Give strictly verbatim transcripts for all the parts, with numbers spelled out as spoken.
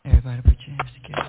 Everybody put your hands together.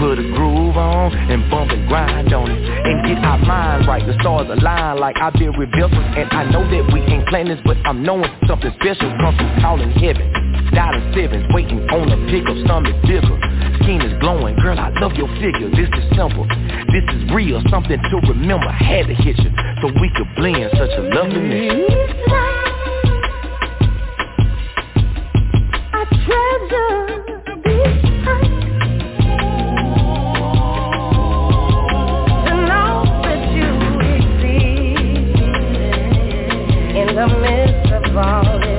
put a groove on and bump and grind on it and get our minds right. The stars align like I've been revealed, and I know that we ain't planning this, but I'm knowing something special comes from calling heaven. Dialing sevens, waiting on a pickup, stomach bigger. Skin is glowing, girl, I love your figure. This is simple, this is real, something to remember. Had to hit you so we could blend such a lovely mix. I treasure this height and all that you exceed in the midst of all this.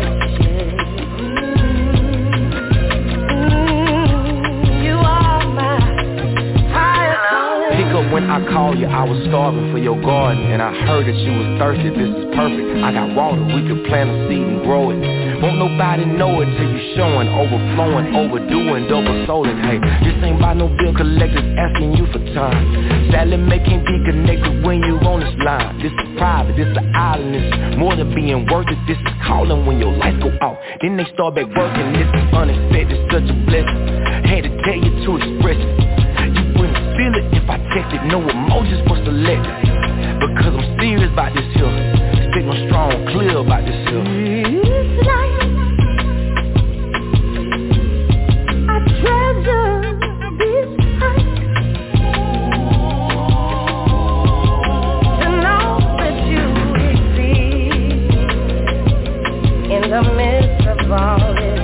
When I called you, I was starving for your garden, and I heard that you was thirsty. This is perfect. I got water, we could plant a seed and grow it. Won't nobody know it till you showing, overflowing, overdoing, double soling. Hey, this ain't by no bill collectors asking you for time. Sadly, making be connected when you on this line. This is private, this is an island, this is more than being worth it. This is calling when your lights go out, then they start back working. This is unexpected, such a blessing. Had to tell you to express it. Feel it if I text it, no emojis for select. Because I'm serious about this here. Signal strong, clear about this here. It's like I treasure this height and all that you exceed in the midst of all this.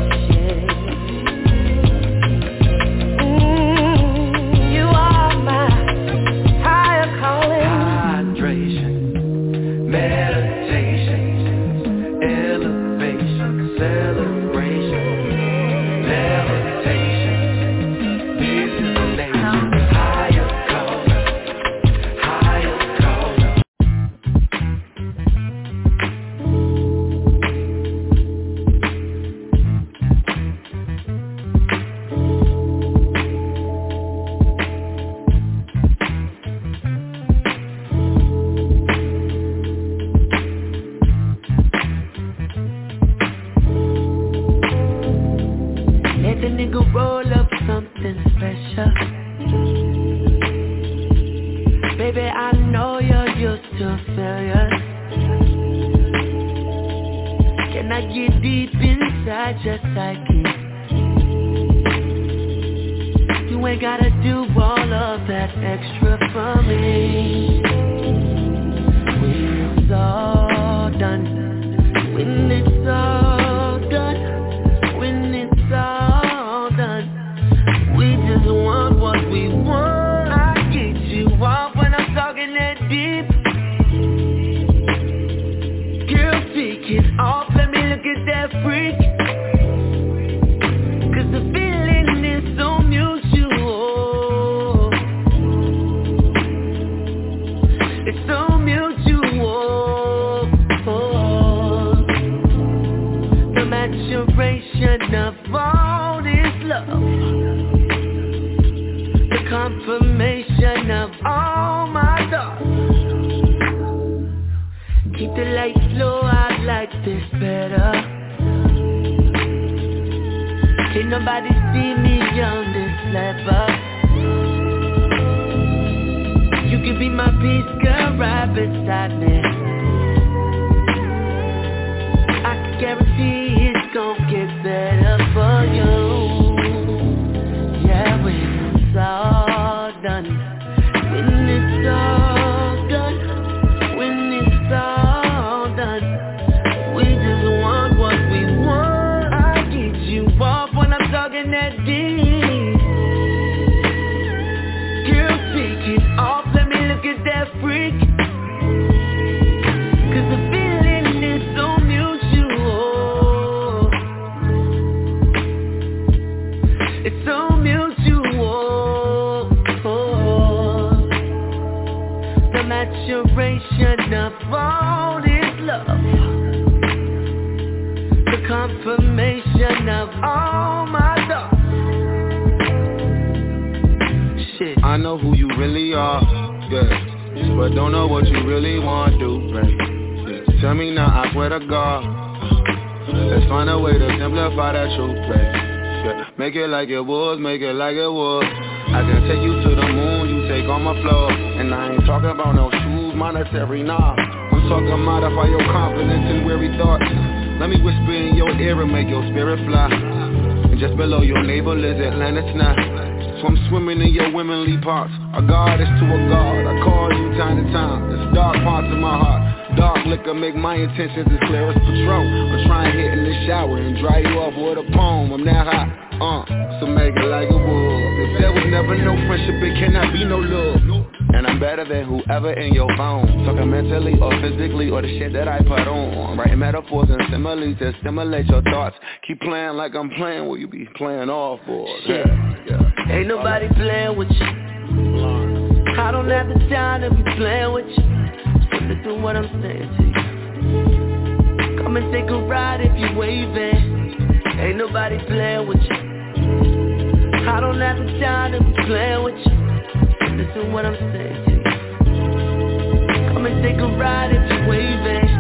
Make it like it was, make it like it was. I can take you the moon, you take on my floor. And I ain't talking about no shoes, monetary, nah. I'm talking modify your confidence and weary thoughts. Let me whisper in your ear and make your spirit fly. And just below your navel is Atlantis now. So I'm swimming in your womanly parts. A god is to a god, I call you time to time. There's dark parts of my heart. Dark liquor make my intentions as clear as Patron. I'm trying to hit in the shower and dry you off with a poem. I'm that hot, uh, so make it like it would. If there was never no friendship, it cannot be no love. And I'm better than whoever in your phone. Talking mentally or physically or the shit that I put on. Writing metaphors and similes to stimulate your thoughts. Keep playing like I'm playing, will you be playing all for? Shit. Yeah, yeah. Ain't nobody playing with you. I don't have the time to be playing with you. So listen to what I'm saying to you. Come and take a ride if you waving. Ain't nobody playing with you. I don't have the time to be playing with you. Listen to what I'm saying to you. Come and take a ride if you waving.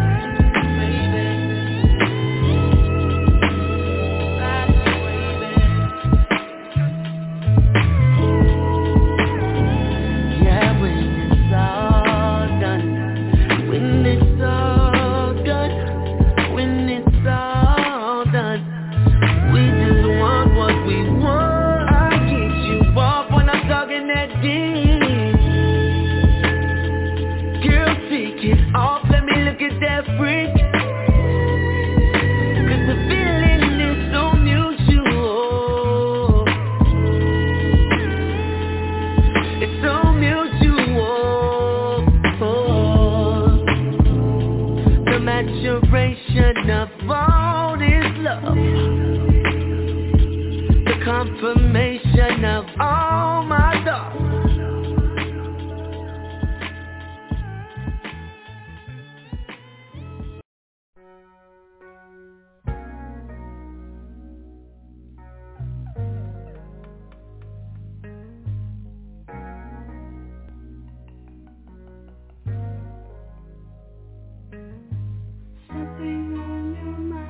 Yeah, when it's all done, when it's all done, when it's all done, we just want what we want. I get you off when I'm talking that deep. Girl, take it off, let me look at that freak. Cause the feeling is so mutual. It's so mutual. The maturation of all this love, the confirmation of all my thoughts. Something on your mind.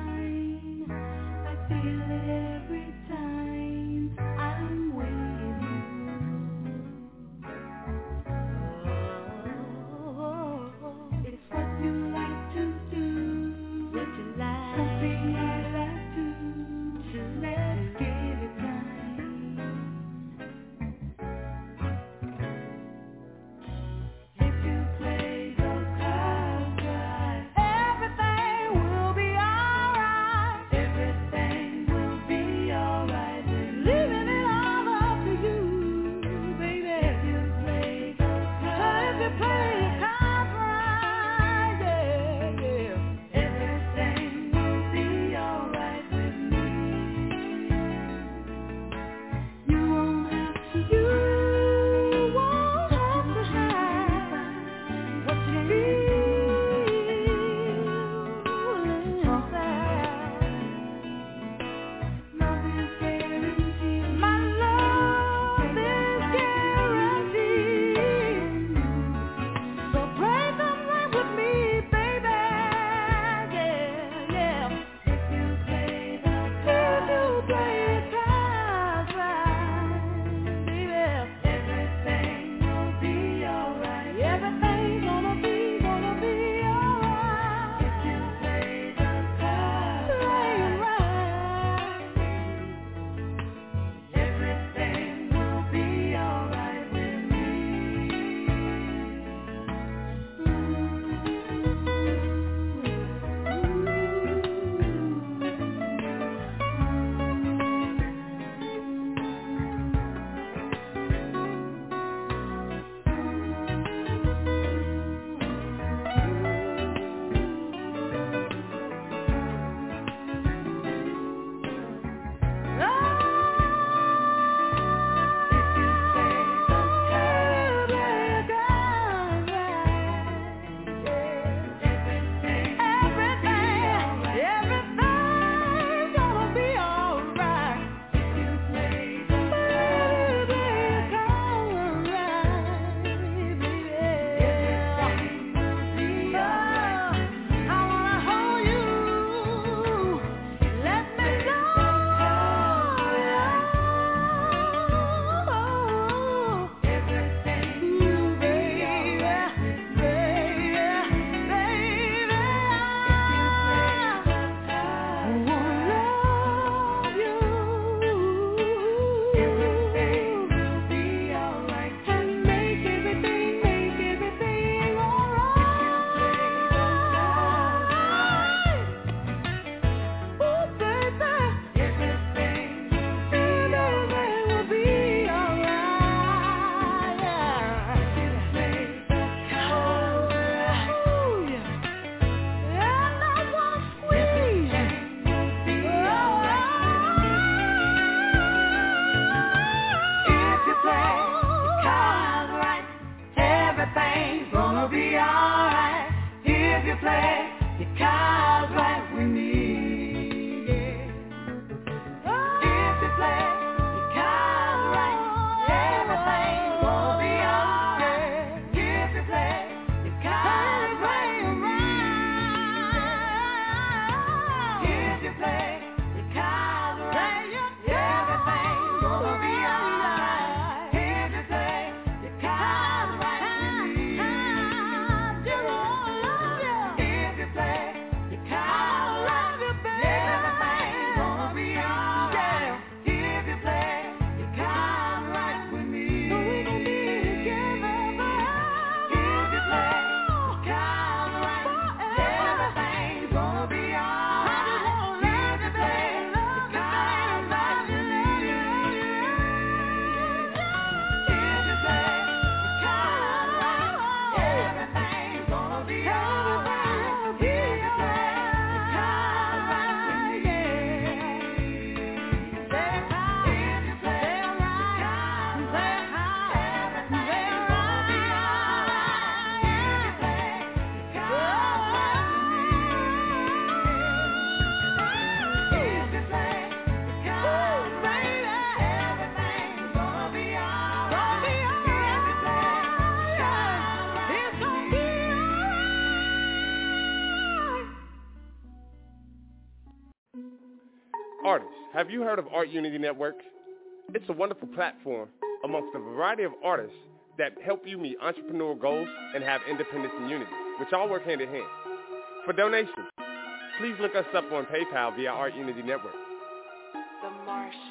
Artists, have you heard of Art Unity Network? It's a wonderful platform amongst a variety of artists that help you meet entrepreneurial goals and have independence and unity, which all work hand in hand. For donations, please look us up on PayPal via Art Unity Network. The Martian.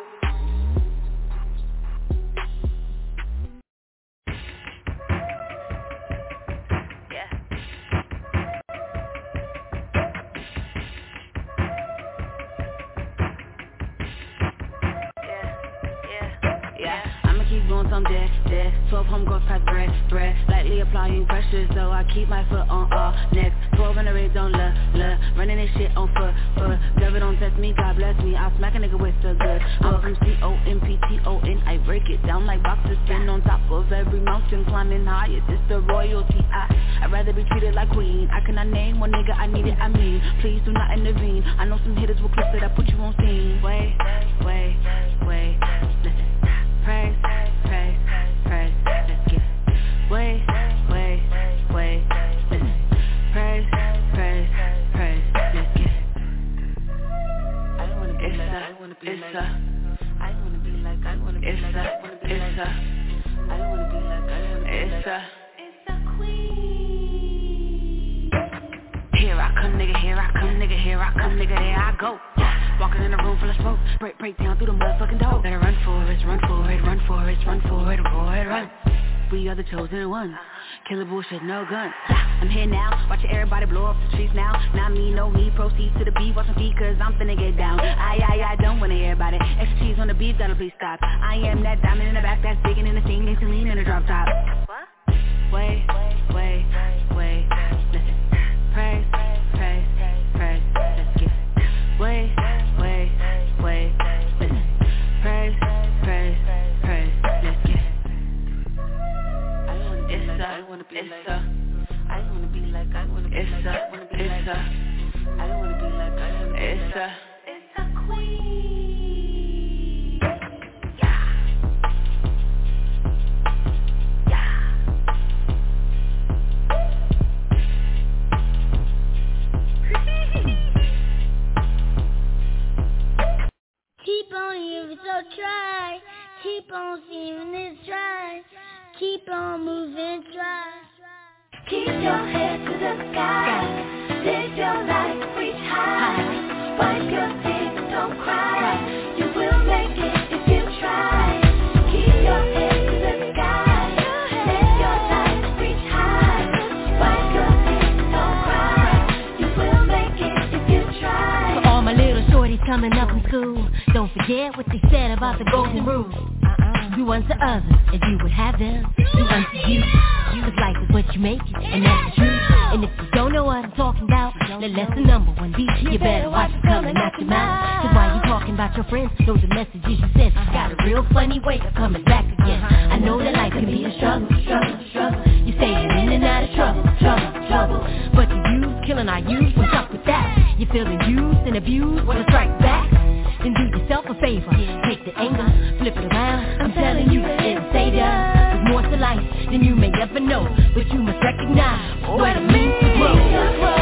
I'm dead, dead, twelve homegirls pass bread, bread, lightly applying pressure, so I keep my foot on all next, twelve in the red zone, love, love, running this shit on foot, foot, devil don't test me, God bless me, I'll smack a nigga with the good, I'm from C O M P T O N, I break it down like boxes, spin on top of every mountain, climbing higher, this the royalty, I, I'd rather be treated like queen, I cannot name one nigga, I need it, I mean, please do not intervene, I know some hitters will clip that I put you on scene, wait, wait, wait, listen, praise, praise, praise, let's get it. Wait, wait, wait, listen. Praise, praise, praise, let's get it. I don't wanna be like, I wanna be like, I wanna be like, I wanna be like, I wanna be like, I don't wanna be like, I wanna be like, it's a queen. Here I come, nigga, here I come, nigga, here I come, nigga, there I go. Walking in a room full of smoke, break, break down through the motherfucking door. Better run for it, run for it, run for it, run for it, boy, run. We are the chosen ones, killer bullshit, no guns. I'm here now, watching everybody blow up the streets now. Not me, no me, proceed to the beat, watch my feet, cause I'm finna get down. I, I, I don't wanna hear about it, extra cheese on the beef, gotta please stop. I am that diamond in the back, that's digging in the scene, makes lean in the drop top. What? Wait, wait, wait, listen. Praise, praise, praise, let's get it. Wait, wait, wait, listen. Praise, praise, praise, let's get it. I wanna be like, I wanna be like, I wanna be like, I wanna be like, I don't wanna be like, I wanna be like, it's a queen. Yeah. Yeah. Keep on here, so try. Keep on seeing this try. Keep on moving, try. Keep your head to the sky. Live your life, reach high. Wipe your tears, don't cry. You will make it if you try. Keep your head to the sky. Live your life, reach high. Wipe your tears, don't cry. You will make it if you try. For all my little shorties coming up in school, don't forget what they said about the golden rule. Do unto others as you would have them do unto you. Cause life is what you make it, and that's the truth. And if you don't know what I'm talking about, then lesson number one be, you better watch it coming out your mouth. Cause while you talking about your friends, those are messages you send. Got a real funny way of coming back again. I know that life can be a struggle, struggle, struggle. You say you're in and out of trouble, trouble, trouble. But you use, killing our youth, what's up with that? You're feeling used and abused, wanna strike back? Then do yourself a favor, take the anger, flip it around. I'm telling you, it'll save ya. There's more to life than you may ever know, but you must recognize what it means to grow.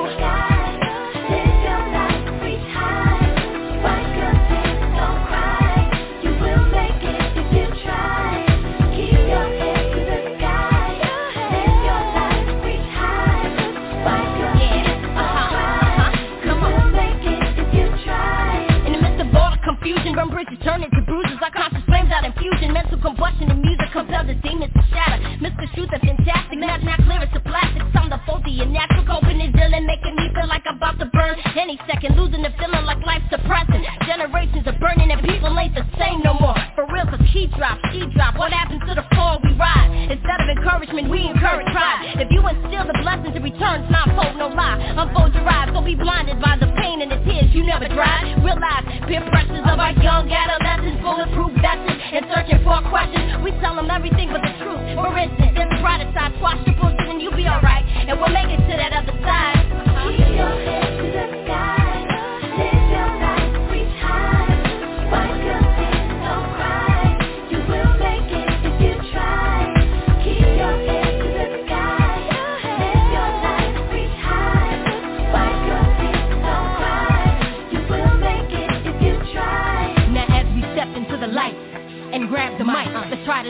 Burn bridges, turn into bruises. Our conscious flames out infusion. Mental combustion and music compel the demons to shatter. Misconstrued the fantastic, imagine how clear it's a plastic. I'm the faulty and natural, coping and dealing, making me feel like I'm about to burn any second, losing the feeling like life's depressing. Generations are burning and people ain't the same no more. For real, cause key drop, ski drop. What happens to the fall we ride? Instead of encouragement, we encourage pride. If you instill the blessings, it returns ninefold, no lie. Unfold your eyes, don't be blinded by the pain and the tears you never dried. Realize peer pressures of our young adolescents, bulletproof vests and searching for questions. We tell them everything but the truth. For instance, there's a brighter side, squash the bullshit and you'll be alright. And we'll make it to that other side. Keep your head to the sky. Live your life, reach high. Wipe your tears, don't cry. You will make it if you try. Keep your head to the sky. Live your life, reach high. Wipe your tears, don't cry. You will make it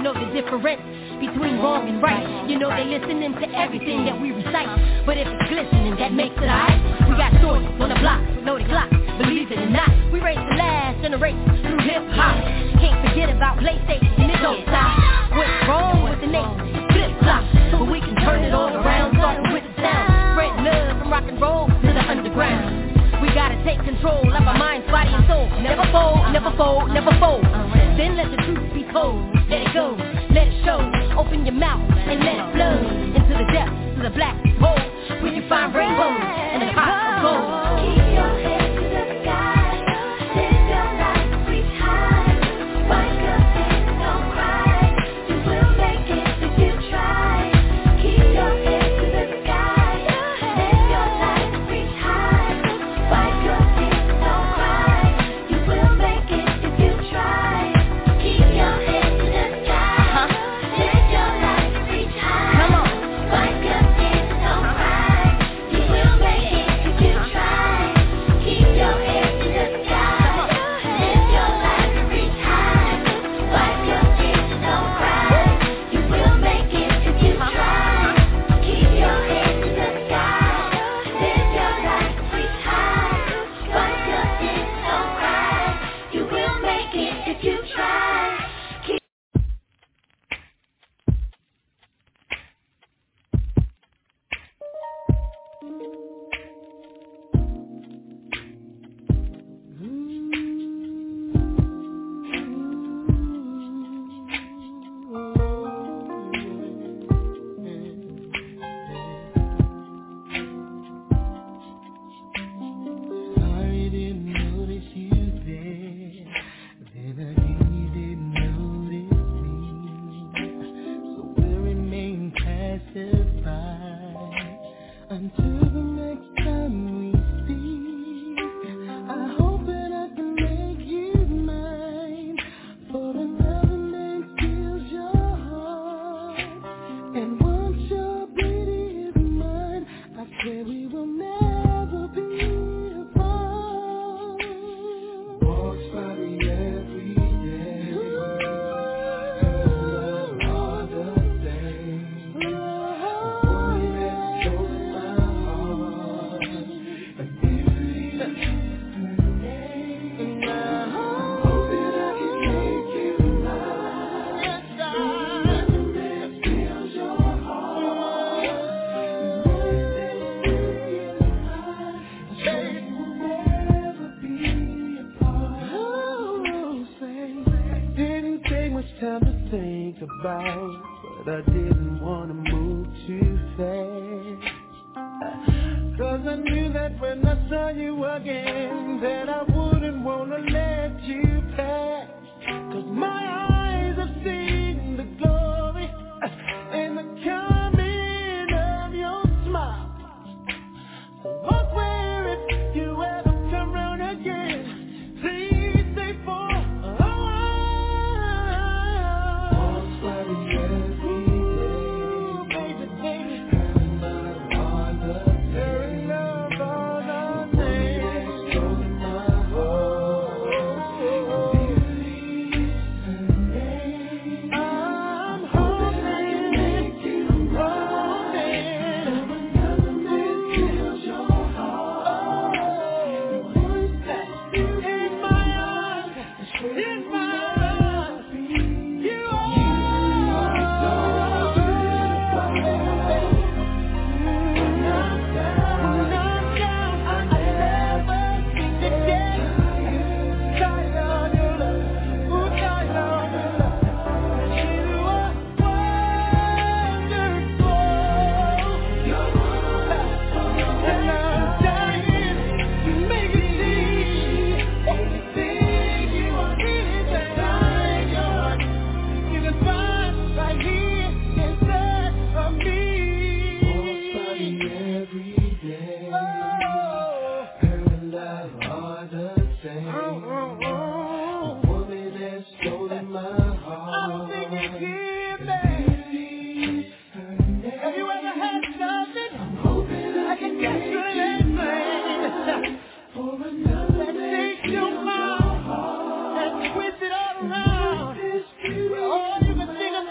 know the difference between wrong and right. You know they listening to everything that we recite. But if it's glistening, that makes it alright. We got stories on the block, loaded clock, believe it or not. We raised the last generation through hip-hop. Can't forget about PlayStation and it don't stop. What's wrong with the nation? Flip-flop. But we can turn it all around, starting with the sound. Spread love from rock and roll to the underground. We gotta take control of our minds, body, and soul. Never fold, never fold, never fold. Then let the truth be told. Let it go, let it show. Open your mouth and let it flow into the depths, to the black hole, where you find rainbows and the pot of gold. Keep your head to the sky. Live your life, reach high. Wipe your tears, don't cry. You will make it if you try. Keep your head to the sky. Live your life, reach high. Wipe your tears, don't cry. You will make it if you try. Keep your head to the sky. Live your life, reach high. Come on. Wipe your tears, don't cry. You will make it if you try. Keep your head to the sky. Live your life, reach high. Wipe your tears, don't cry. You will make it if you try. Keep your head to the sky. Live your life, reach high. Wipe your tears, don't cry. You will make it if you try. Keep Sorry, didn't notice you there. Then again, you didn't notice me. So we'll remain pacified until the next time we speak. I hope that I can make you mine, for another man steals your heart. And once your beauty is mine, I swear we will never be apart. Walks by me every day. Her love all the same. A woman that stole my heart. And beauty is her name. And I hope that I can make you mine. Yes, I another man steals your heart. And once that beauty is mine, I swear we will never be apart. Oh, say, didn't take much time to think about, but I didn't want to move too fast. Cause I knew that when I saw you again, that I wouldn't want to let you pass. Cause my eyes have seen the glory and the coming of your smile. So walk where if you ever come round again, please stay for a while. Walks by me every day. Baby, baby. Her love all the same. Her love all the same. Stolen my heart. Beauty is her name. I'm hoping I can make you mine. Another man steals your heart. Once that beauty in my eyes, in my eyes, you are so beautiful. When I'm down, when I'm down, I never think again. Tired of your love, ooh, tired of your love. You are wonderful. You're wonderful. And I'm dying to make it see. Everything you want is inside your heart. You can find right here inside of me. Walks by me every day. Her love all the same. A woman that's stolen my heart. I don't think you give me. Have you ever had something? I'm hoping I can get you that thing. For another that takes your mind and twist it all around. Where all you can think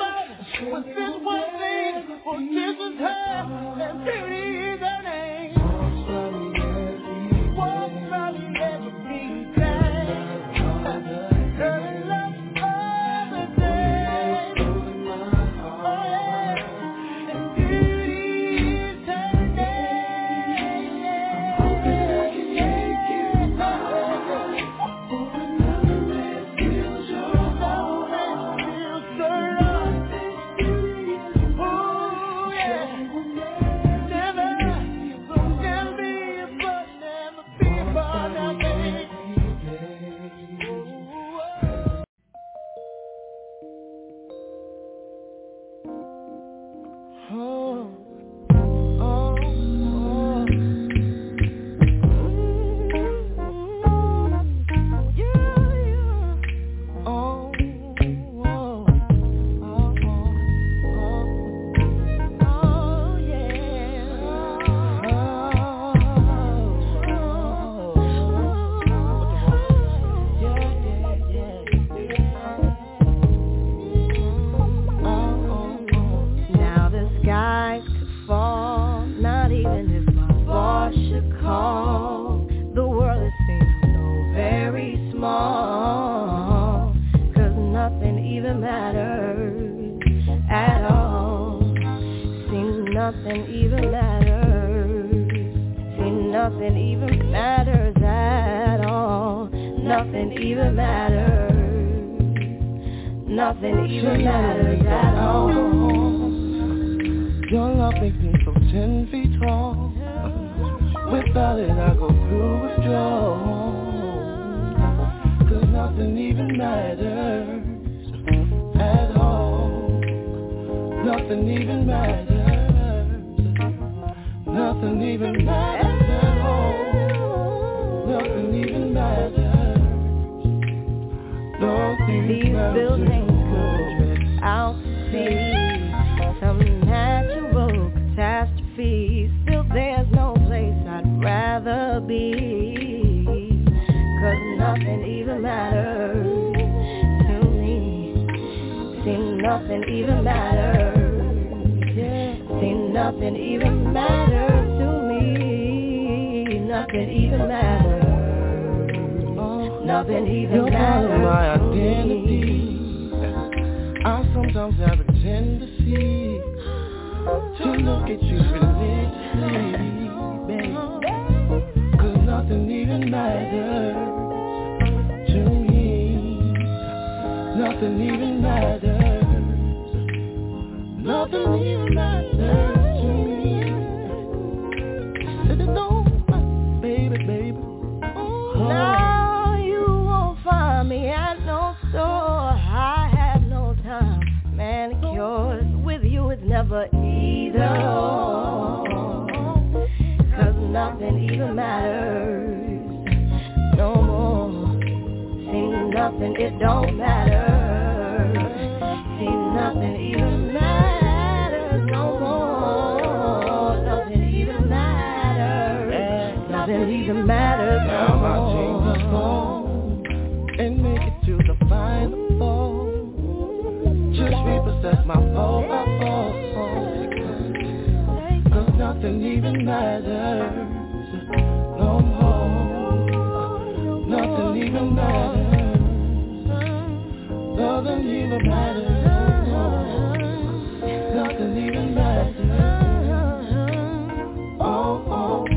nothing even matters. Nothing even matters at all. Your love makes me so ten feet tall. Without it I go through withdrawal. Cause nothing even matters at all. Nothing even matters. Nothing even matters at all. Nothing even matters. Nothing These matters. buildings could out see some natural catastrophe. Still there's no place I'd rather be. Cause nothing even matters to me. See, nothing even matters. Yeah. See, nothing even matters to me. Nothing even matters. Oh, nothing even matters. My identity. I sometimes have a tendency to look at you religiously, babe. Cause nothing even matters to me. Nothing even matters. Nothing even matters to me. Said it don't, baby, baby. Oh. Now you won't find me at no store. I have no time. Manicures with you is never either. Cause nothing even matters no more. See, nothing, it don't matter. See, nothing even matters no more. Nothing even matters. Nothing even matters no more. Now I change the song and make it to the final fall. Just repossess my fall, my fall. Cause nothing even matters no more. Nothing even matters. Nothing even matters. Nothing even matters. Oh, oh, oh.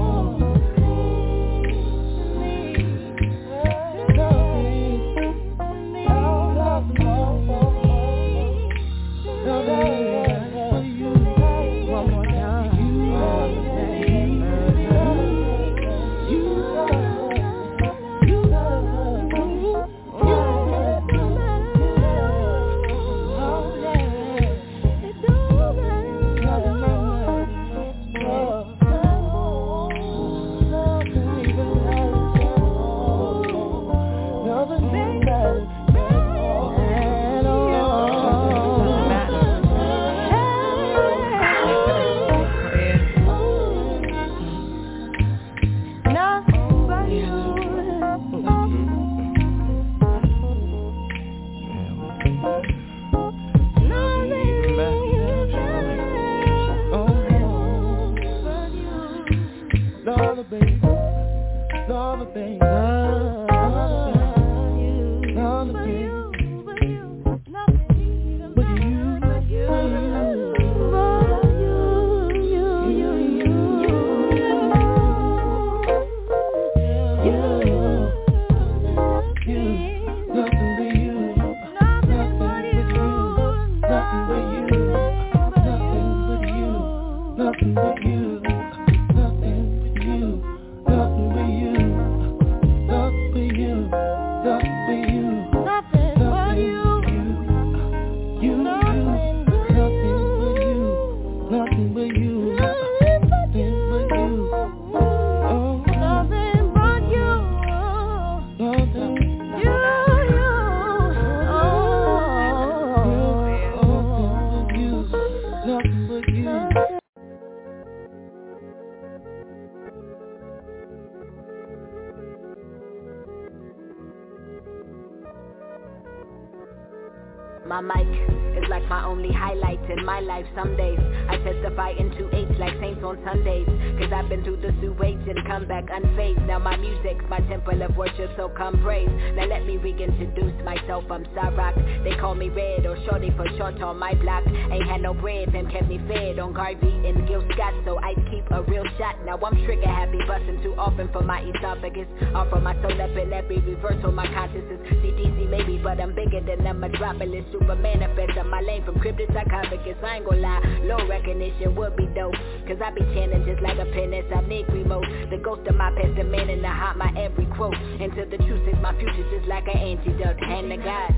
My mic is like my only highlight in my life. Some days I testify into eights like saints on Sundays. Cause I've been through the through weights situation, come back unfazed. Now my music's my temple of worship, so come praise. Now let me reintroduce myself, I'm Cyrock. They call me Red or Shorty for short on my block. Ain't had no bread, them kept me fed on Garvey and Gil Scott, so I keep a real shot. Now I'm trigger happy, busting too often for my esophagus. Offer my soul up in every reversal, my consciousness. C D C maybe, but I'm bigger than a metropolis. Super manifest on my lane from crypt to sarcophagus. I ain't gon' lie, low recognition would be dope, cause I be chanting just like a pen as I Negrimo. The ghost of my past, the man in the heart, my every quote. Into the truth is my future's just like an antidote. Hand to God.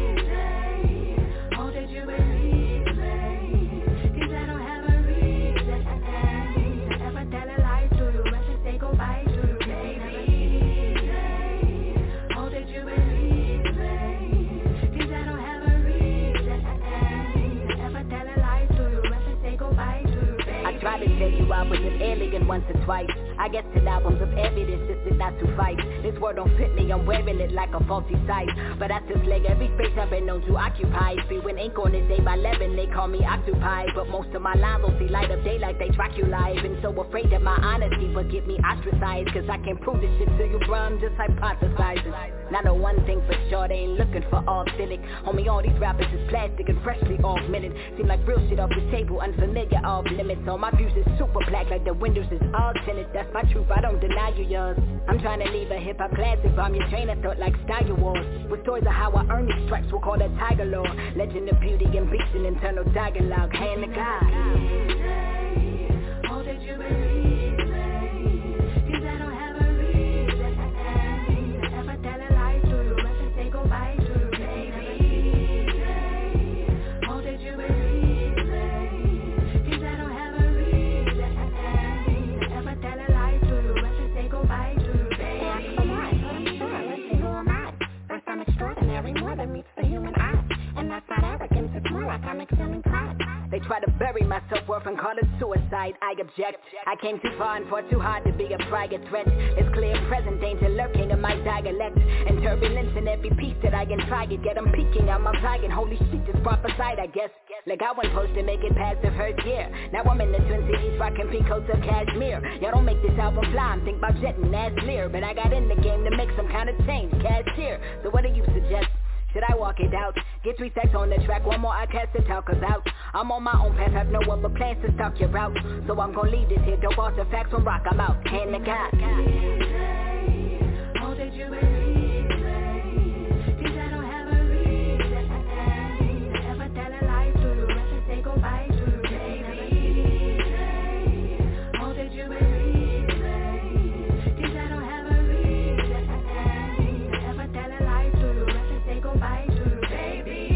Oh, did you believe me? Cause I don't have a reason to ever tell a lie to you. I should say goodbye to you, baby. Oh, did you believe me? Cause I don't have a reason to ever tell a lie to you. I should say goodbye to you, baby. I tried to tell you I was an alien once or twice. I guess ten albums of evidence just did not suffice. This word don't fit me, I'm wearing it like a faulty sight. But I still slag every space I've been known to occupy. Spewing ink on it day by eleven, they call me occupied. But most of my lines don't see light of day like they track you live. And so afraid of my honesty, but get me ostracized. Cause I can prove this shit to you, bro, I'm just hypothesizing. Now the one thing for sure, they ain't looking for authentic. Homie, all these rappers is plastic and freshly augmented. Seem like real shit off the table, unfamiliar, off limits. All my views is super black like the windows is all tinted. That's my truth, I don't deny you yours. I'm trying to leave a hip-hop classic, bomb your train of thought like Star Wars. With stories of how I earn these stripes, we'll call that Tiger Lore. Legend of beauty and beast and internal dialogue, hand to God. Oh, did you believe me? Cause I don't have a reason to ever tell a lie to you. I should say goodbye to you, baby. Oh, did you believe me? Cause I don't have a reason to ever tell a lie to you. I should say goodbye to you, baby. Ask for more, so I'm sure, let's see who am I. First I'm extraordinary, more than meets the human eye. And that's not arrogance, it's more like I'm excelling pride. They try to bury my self-worth and call it suicide. I object. I came too far and fought too hard to be a private threat. It's clear present danger lurking in my dialect, and turbulence in every piece that I can try to get. I'm peeking out my flying. Holy shit, this prophesied, I guess. Like I wasn't supposed to make it past the first year. Now I'm in the Twin Cities rocking pink coats of cashmere. Y'all don't make this album fly, I'm think about jetting as Lear. But I got in the game to make some kind of change, cashier. So what do you suggest? Should I walk it out? Get three stacks on the track, one more I cast the talkers out. I'm on my own path, have no other plans to stalk your route. So I'm gon' leave this here, dope artifacts from rock, I'm out. Hand to God. Oh, did you believe me? Cause I don't have a reason to ever tell a lie to you. I should say goodbye to you, baby. Oh, did you believe me? Cause I don't have a reason to ever tell a lie to you. I should say goodbye to you, baby.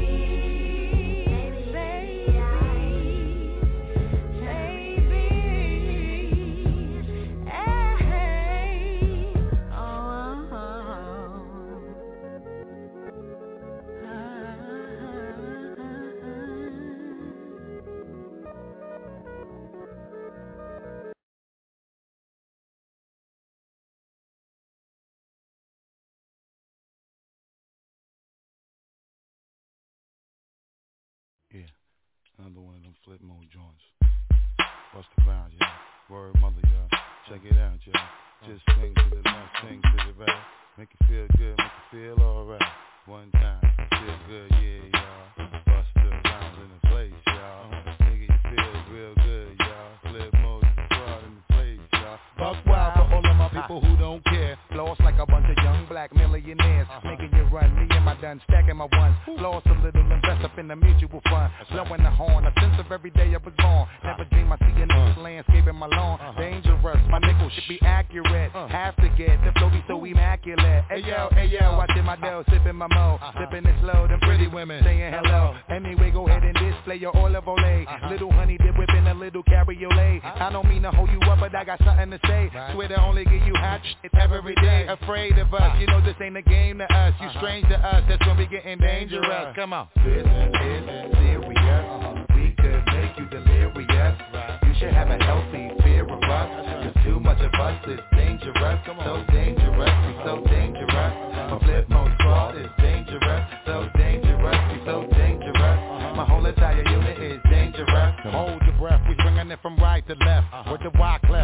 Yeah, another one of them flip mode joints. Bust the bounds, yeah. Word mother, y'all. Check it out, y'all. Just swing to the left, swing to the right. Make it feel good, make it feel alright. One time, feel good, yeah, y'all. Bust the bounds in the place, y'all. Nigga, you feel real good, y'all. Flip mode, squad in the place, y'all. Buck wild for all of my people who don't care. Lost like a bunch of young black millionaires. Making you run, me and my done stacking my ones. Lost a little, invest up in the mutual fund. Blowing the horn, a sense of every day I was born. Never dream I see a nigga's landscape in my lawn. Dangerous, my nickel should be accurate. Have to get the flow be so immaculate. Hey yo, hey yo, watching my dough, sipping my mo. Sipping it slow, them pretty women saying hello. Anyway, go ahead and display your olive oil. Little honey dip whipping a little cabriolet. I don't mean to hold you up, but I got something to say. Swear to only give you hot shit every day. Afraid of us, you know this ain't a game to us. You strange to us, that's when we getting dangerous. Come on. This is serious. We could make you delirious. You should have a healthy fear of us. Cause too much of us is dangerous. So dangerous, we so dangerous. My flip mode squad is dangerous. So dangerous, we so dangerous. My whole entire unit is dangerous. Hold your breath, we bringing it from right to left. With the Y clef.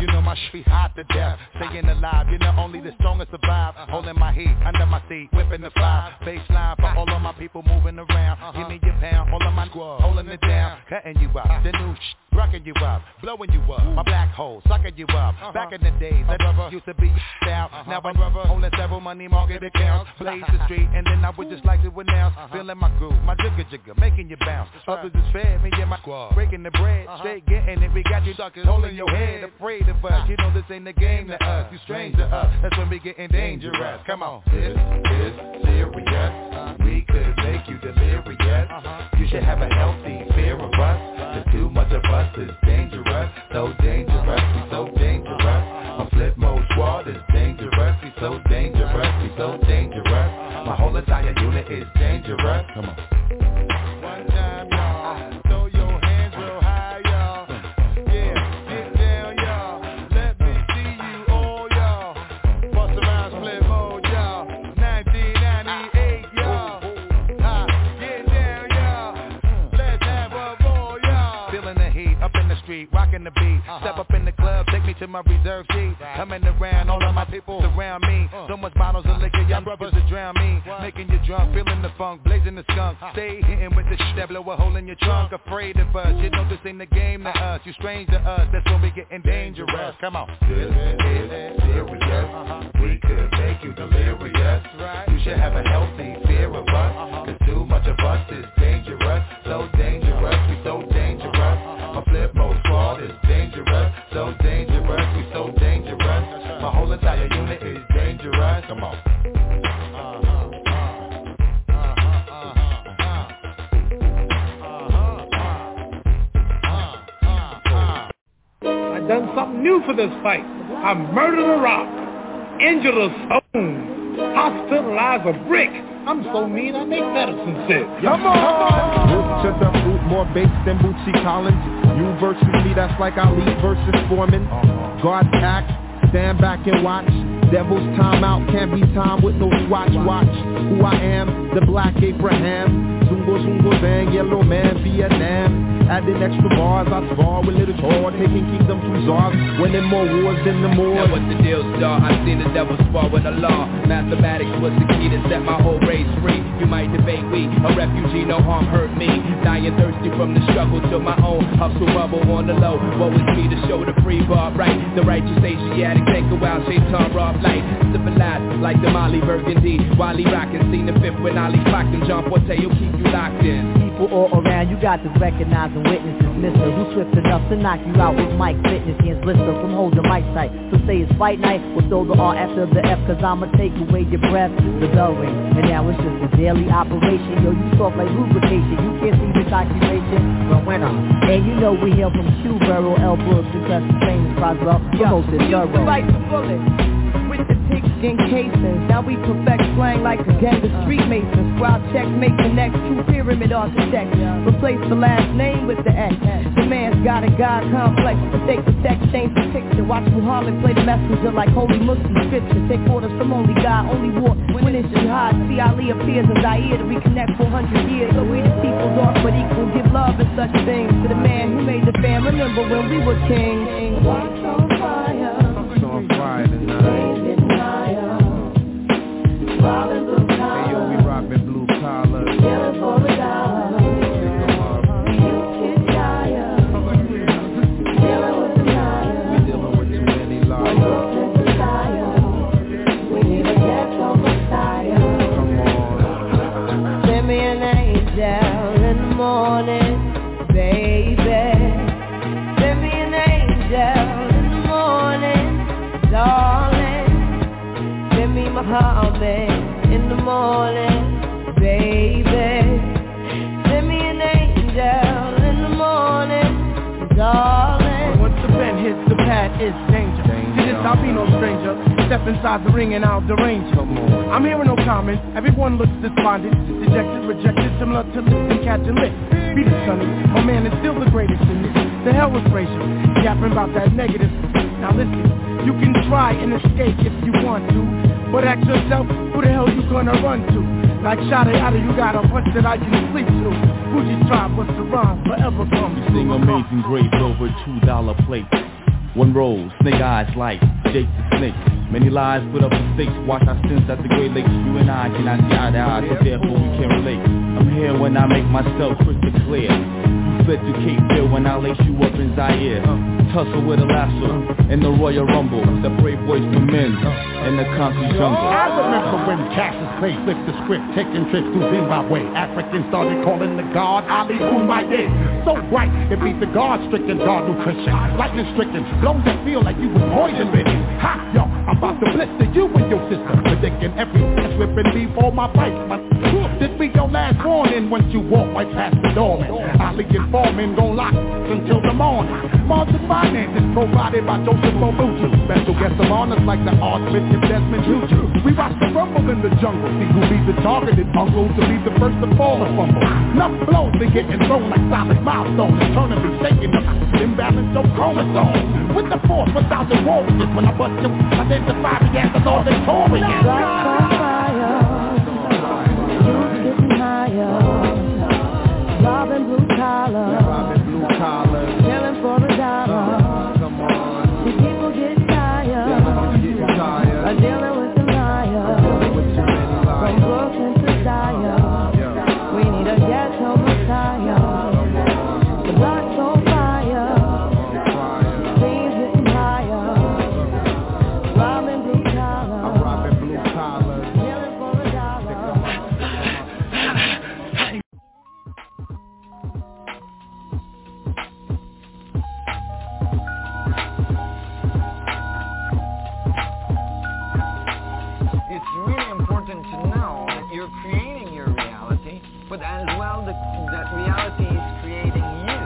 You know my shit hot to death. Staying alive, you know only the strongest survive. Holding my heat under my seat, whipping the fly. Baseline for all of my people moving around. Give me your pound, all of my squad holding it down. Cutting you up, the new sh- rocking you up, blowing you up. My black hole sucking you up. Back in the days, that brother used to be out. Now I'm holding several money market accounts. Blaze the street, and then I would just like to announce. Feeling my groove, my jigger jigger, making you bounce. Others is fed, me and my squad breaking the bread, straight getting it. We got you suckers holding your head, afraid of us. You know this ain't the game to us. You strange to us. That's when we getting dangerous. Come on, this is serious. We could make you delirious. You should have a healthy fear of us. Cause too much of us is dangerous. So dangerous, we so dangerous. My flip mode squad is dangerous. We so dangerous, we so dangerous. My whole entire unit is dangerous. Come on. One time, y'all. Throw your hands real high, y'all. Yeah, get down, y'all. Let me see you all, y'all. Bust around split mode, y'all. nineteen ninety-eight, y'all. Ah, get down, y'all. Let's have a ball, y'all. Feeling the heat up in the street, rocking the beat. Step up in the club, take me to my reserve seat. Coming around, all of my people surround me. So much bottles of liquor, y'all brothers to drown me. Making you drunk, feeling the funk, blazing the skunk. Stay hitting with the sh- that blow a hole in your trunk. Afraid of us, you know this ain't the game to us. You strange to us, that's when we getting dangerous. Come on. This is serious. We could make you delirious. You should have a healthy fear of us. Cause too much of us is dangerous. So dangerous, we so dangerous. My flip mode squad is dangerous. So dangerous, we so dangerous. My whole entire unit is dangerous. Come on. I done something new for this fight. I murdered a rock, injured a stone, hospitalized a brick. I'm so mean I make medicine sick. Come on! Root to the root, more bass than Bootsy Collins. You versus me, that's like Ali versus Foreman. Guard pack, stand back and watch. Devil's timeout, can't be time with no swatch. Watch who I am, the Black Abraham. Zungo, zungo, bang, yellow man, Vietnam. Adding extra bars, I spar with little tour, taking kingdoms from czars, winning more wars than the more. Now what's the deal, star? I seen the devil spar with the law. Mathematics was the key to set my whole race free. You might debate we, a refugee, no harm hurt me. Dying thirsty from the struggle to my own hustle bubble on the low. Woe is me to show the free bar right. The righteous Asiatic, take a while, shaitan raw light. Civilized like the Molly Burgundy. Wally rockin', seen the fifth when Ali clocked and John Porteo keep you locked in. People all around, you got to recognize and witnesses, mister. Who's swift enough to knock you out with Mike Fitness against blister from holding mic sight. So say it's fight night, we'll throw the R after the F, cause I'ma take away your breath. The bell ring, and now it's just a daily operation. Yo, you soft like lubrication, you can't see this occupation. But when I'm, and you know we hail from Q Borough, L Brooks, because the famous Roswell, promoted thorough. Fight the bullet with the pigskin casings. Now we perfect slang like a gang of street masons. Squad check, make the next true pyramid architect. Replace the last name with the X. The man's got a God complex. Mistake the text, change the picture. Watch Muhammad play the messenger like holy Muslim scripture. Take orders from only God, only war when it's jihad. See Ali appears in Zaire to reconnect four hundred years. So we the people dark but equal. Give love and such things to the man who made the fam. Remember when we were kings. Watch on fire. On fire tonight. Hey yo, we rockin' blue collar. Yelling for the dollar. You get tired. Dealing with the liars. We dealing with too many liars. We need a ghetto messiah. Come on. Send me an angel in the morning, baby. Send me an angel in the morning, darling. Send me Muhammad in the morning, baby. Send me an angel in the morning, darling. Once the pen hits the pad, it's danger. See this, I'll be no stranger. Step inside the ring and I'll derange. I'm hearing no comments. Everyone looks despondent, dejected, rejected, similar to lips and catching lips. Beat it, sonny. My man is still the greatest in this. The hell with racial, yapping about that negative. Now listen, you can try and escape if you want to, but ask yourself, who the hell you gonna run to? Like Shada Yada, you got a bunch that I can sleep to. Fuji's tribe, what's the rhyme? Forever comes. Sing Amazing Grace over two dollar plates. One roll, snake eyes like Jake the Snake. Many lies put up mistakes, watch our sins at the Great Lakes. You and I cannot see eye to eye, so therefore we can't relate. I'm here when I make myself crystal clear. You fled to Cape Fear when I lace you up in Zaire. Tussle with a lasso in the Royal Rumble. Separate boys from men in the concrete jungle. I remember when Cassius Clay flipped the script, taking trips to Zimbabwe. Africans started calling the god Ali Kumaye. So bright, it beat the God-stricken God nutrition. Lightning-stricken, blows that feel like you was poison-bitten. Ha, yo, I'm about to blister you and your sister, predicting every ass whipping before my bite. This be your last warning once you walk right past the doorman. Ali and Foreman gon' lock until the morning. Martin Finances provided by Joseph Mobutu. Special guests of honors like the Archbishop Desmond Tutu. We watch the rumble in the jungle, see who be the targeted uncle to be the first to fall or fumble. Enough blows they getting thrown like solid milestones, turning and shaking them, imbalance your chromosomes. With the force, without the warriors, when I bust you, identify me as the Lord Victorian. Robbing blue collar, robbing blue collar, killing for a dollar. Come on, the people get tired, get tired. I'm dealing with the liar, from Brooklyn to Dyer. Yeah. We need a ghetto messiah. The block's on fire, things getting higher. Robbing blue collar, I'm robbing blue collar, killing for a dollar. But as well, the, that reality is creating you.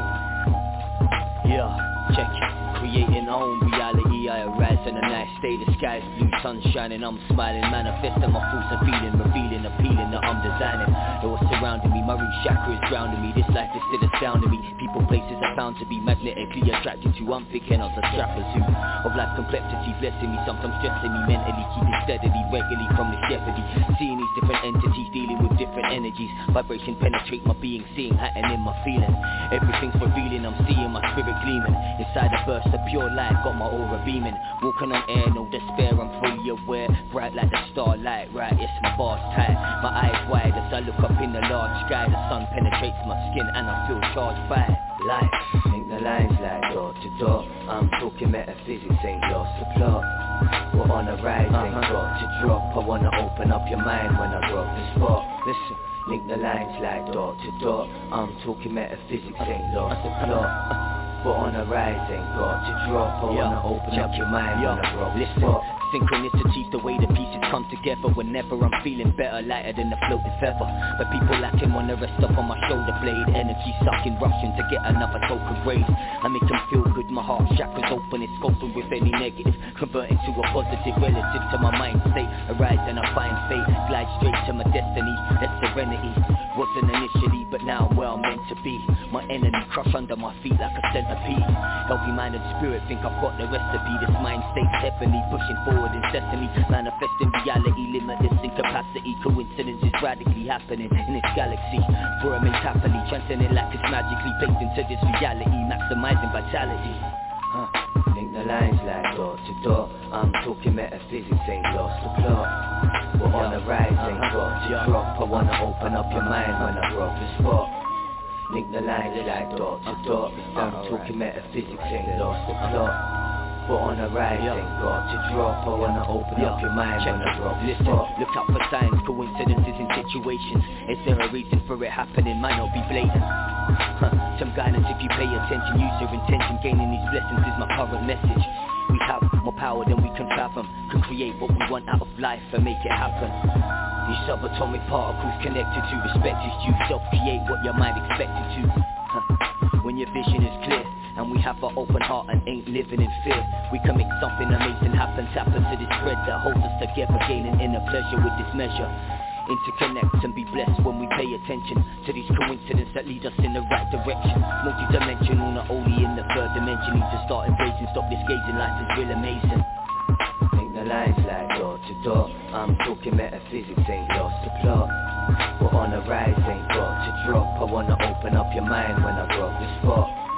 Yeah, check it. Creating own reality, I arise in a nice day. The sky's blue, sun shining, I'm smiling. Manifesting my thoughts and feeling, revealing, appealing that I'm designing. It was surrounding me, my root chakra is grounding me. This life is still astounding me. People, places I found to be magnetically attracted to. I'm thinking of the strapper too. Of life complexity, blessing me, sometimes stressing me mentally. Keeping steadily, regularly from this jeopardy. Seeing these different entities, dealing with different energies. Vibration penetrate my being, seeing happening in my feeling. Everything's revealing, I'm seeing my spirit gleaming. Inside a burst of pure light, got my aura beaming. Walking on air, no despair, I'm fully aware. Bright like the starlight, right, yes, my bar's tight. My eyes wide as I look up in the large sky. The sun penetrates my skin and I feel charged by light. Think the lines like door to door. I'm talking metaphysics, ain't lost the plot. We're on a rise, ain't uh-huh. got to drop. I wanna open up your mind when I rock the spot. Listen, link the lines like door to door. I'm talking metaphysics, ain't lost the plot. We're on a rise, ain't got to drop. I wanna Yo, open up your mind Yo, when I rock the spot. Synchronicity's the way the pieces come together. Whenever I'm feeling better, lighter than a floating feather. But people lacking wanna rest up on my shoulder blade. Energy sucking, rushing to get another token grade. I make them feel good, my heart chakras open. It's scoping with any negative, converting to a positive relative to my mind state. Arise and I find fate, glide straight to my destiny. That's serenity, wasn't initially, but now I'm where I'm meant to be. My enemy crush under my feet like a centipede. Healthy mind and spirit, think I've got the recipe. This mind state's heavenly, pushing forward in sesame, manifesting reality, limitless incapacity. Coincidences radically happening in this galaxy. For a mate happily, transcending like it's magically placed into this reality, maximizing vitality. Huh. Link the lines like door to door. I'm talking metaphysics, ain't lost the plot. We're on the rise, ain't got to drop. I wanna open up your mind when I rock the spot. Link the lines like door to door. I'm talking metaphysics, ain't lost the plot. But on the rise, yeah. ain't got to drop. I wanna open yeah. up your mind Check when I drop the spot. Look out for signs, coincidences in situations. Is there a reason for it happening? Might not be blatant. Huh. Some guidance if you pay attention. Use your intention. Gaining these blessings is my current message. We have more power than we can fathom. Can create what we want out of life and make it happen. These subatomic particles connected to respect is due. Self-create what your mind expected to. Huh. When your vision is clear and we have our open heart and ain't living in fear, we can make something amazing happen. Tap into this thread that holds us together, gaining inner pleasure with this measure. Interconnect and be blessed when we pay attention to these coincidences that lead us in the right direction. Multi-dimensional, not only in the third dimension. Need to start embracing, stop disgazing, life is real amazing. Think the lines like door to door. I'm talking metaphysics, ain't lost the plot. We're on a rise, ain't got to drop. I wanna open up your mind when I rock the spot.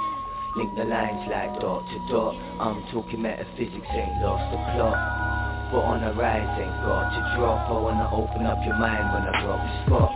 Link the lines like dot to dot. I'm talking metaphysics, ain't lost the plot. But on the rise, ain't got to drop. I wanna open up your mind when I drop the spot.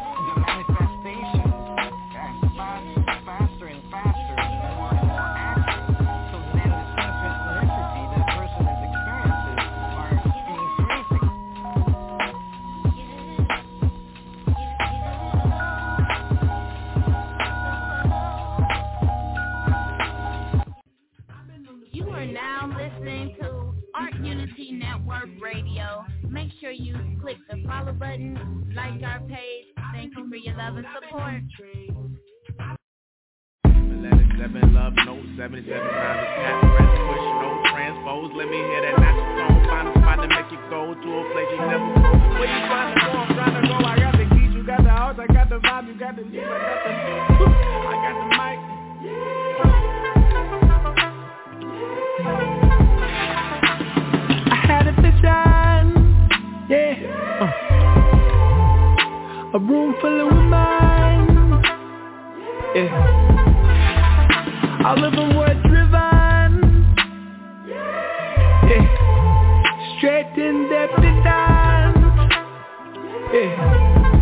Radio. Make sure you click the follow button, like our page. Thank you for your love and support. eleven love note, seventy-seven times a tap, press, push, no transpose. Let me hear that natural tone. Find a spot to make you go to a place you never go. Where you trying to go? I'm trying to go. I got the keys, you got the house, I got the vibe, you got the lead, I got the I got the mic. Had a vision, yeah, uh. a room full of women, yeah, all of them were driven, yeah, straight in their pedants, yeah,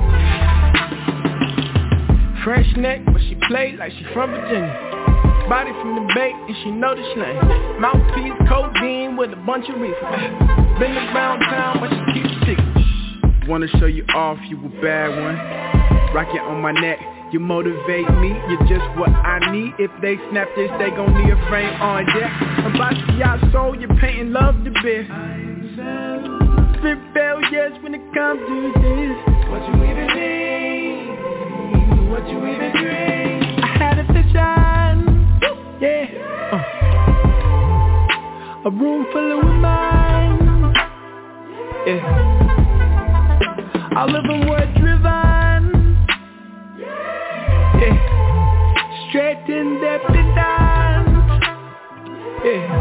fresh neck, but she played like she from Virginia. Body from the Bay, and she know the slang. Mouthpiece, codeine with a bunch of reefer. Been around town, but she keeps secret. Wanna show you off, you a bad one. Rock it on my neck, you motivate me. You're just what I need. If they snap this, they gon' need a frame on deck. About y'all soul, you're painting love the best. Spit failures when it comes to this. What you even need? What you even dream? I had a vision. Yeah, uh. a room full of women, yeah, all of them were driven, yeah, straight in their pedants, yeah,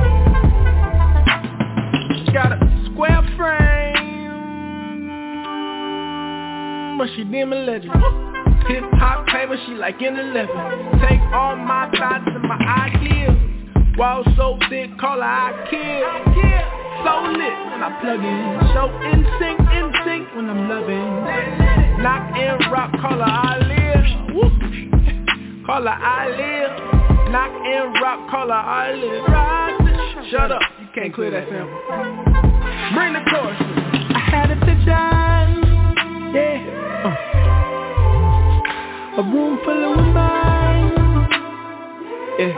got a square frame, but she damn a legend. Hip hop paper, she like in eleven. Take all my thoughts and my ideas. Wall so thick, call her I kill. So lit when I plug in. So in sync, in sync when I'm loving. Knock in rock, call her I live. Woo. Call her I live. Knock in rock, call her I live. Shut up, you can't clear that sample. Bring the chorus. I had a vision, yeah. Uh. A room full of women, yeah,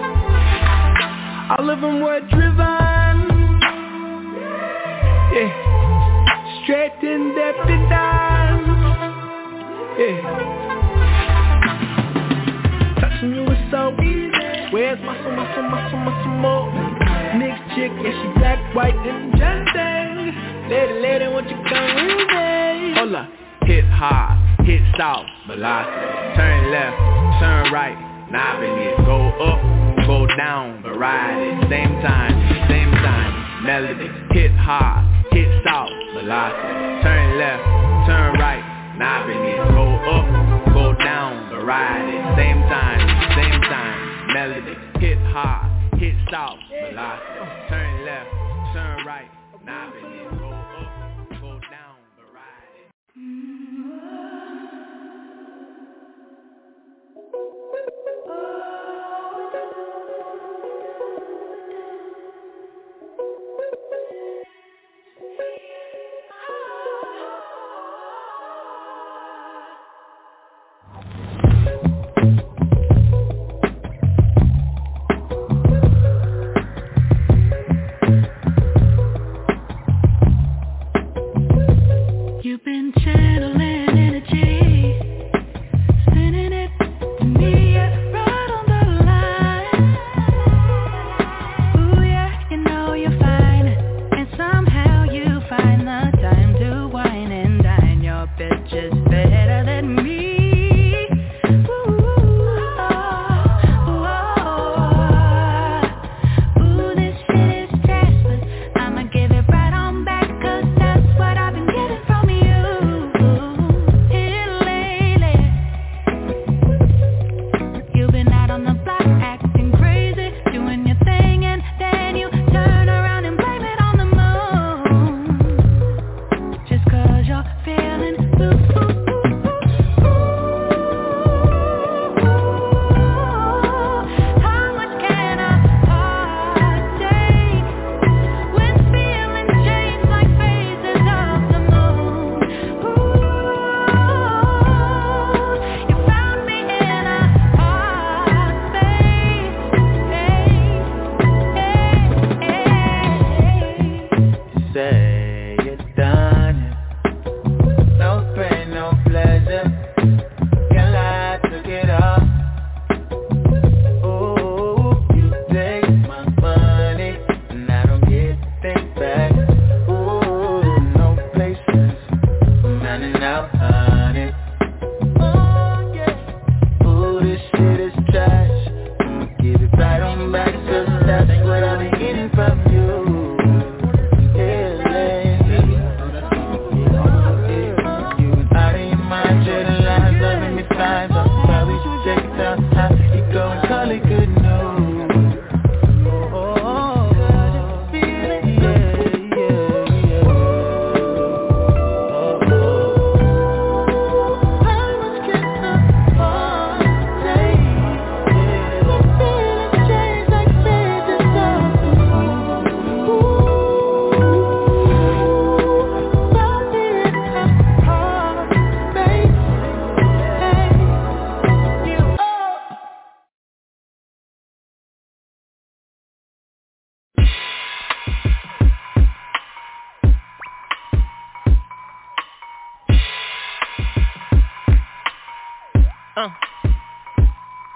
all of them were driven, yeah, straight in their pedants, yeah. Touching you is so easy. Where's muscle, muscle, muscle, muscle more? Mixed chick, yeah, she black, white, and just lady, lady, won't you come with me? Hold up. Hit hard, hit soft, velocity. Turn left, turn right, novelty. Go up, go down, variety. Same time, same time, melody. Hit hard, hit soft, velocity. Turn left, turn right, novelty. Go up, go down, variety. Same time, same time, melody. Hit hard, hit soft, velocity. Turn left, turn right, novelty. Go up, go down, variety.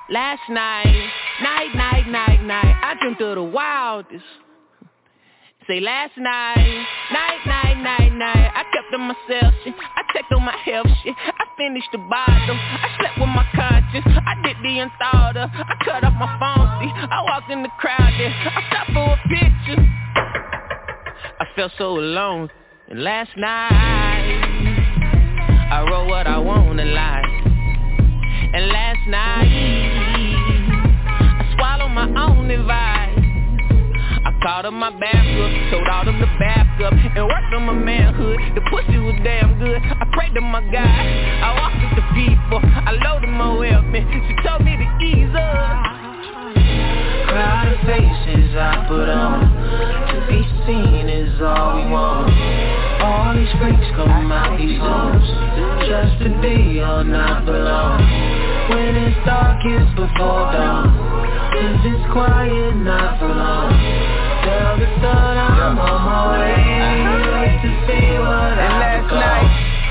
Last night, night, night, night, night, I dreamt of the wildest. Say last night, night, night, night, night, I kept to myself, shit. I checked on my health, shit. I finished the bottom. I slept with my conscience. I did the unthought of. I cut off my phone, see. I walked in the crowd, then I stopped for a picture. I felt so alone. And last night, I wrote what I want in life. And last night, I swallowed my own advice. I called up my backup, told all them to back up, and worked on my manhood. The pussy was damn good. I prayed to my God. I walked with the people. I loaded my weapon. She told me to ease up. Crowd of faces I put on, to be seen is all we want. All these freaks come out these homes, just to be or not belong. When it's darkest before dawn, cause it's quiet not for long. Tell the sun I'm on my way to see what I become.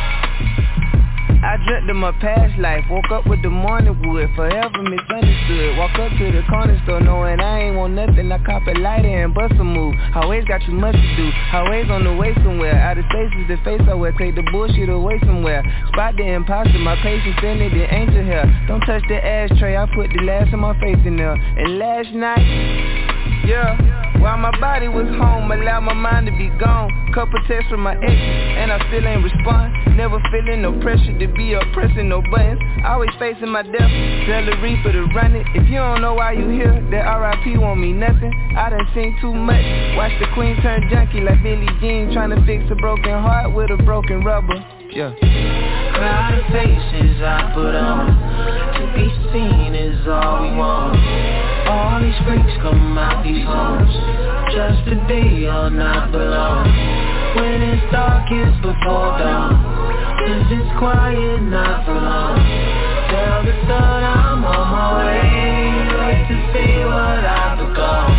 I dreamt of my past life, woke up with the morning wood, forever misunderstood. Walk up to the corner store knowing I ain't want nothing. I cop a lighter and bust a move. Always got too much to do, always on the way somewhere. Out of space is the face I wear, take the bullshit away somewhere. Spot the imposter, my patience in it, the angel hair. Don't touch the ashtray, I put the last of my faith in there. And last night, yeah, while my body was home, allowed my mind to be gone. Couple texts from my ex, and I still ain't respond. Never feeling no pressure to be up, pressing no buttons. Always facing my death, tell the reaper to run it. If you don't know why you here, that R I P won't mean nothing. I done seen too much, watch the queen turn junkie like Billie Jean, trying to fix a broken heart with a broken rubber. Yeah. Crowd of faces I put on, to be seen is all we want. All these freaks come out these homes, just to be or not belong. When it's darkest before dawn, cause it's quiet not for long. Tell the sun I'm on my way to see what I become.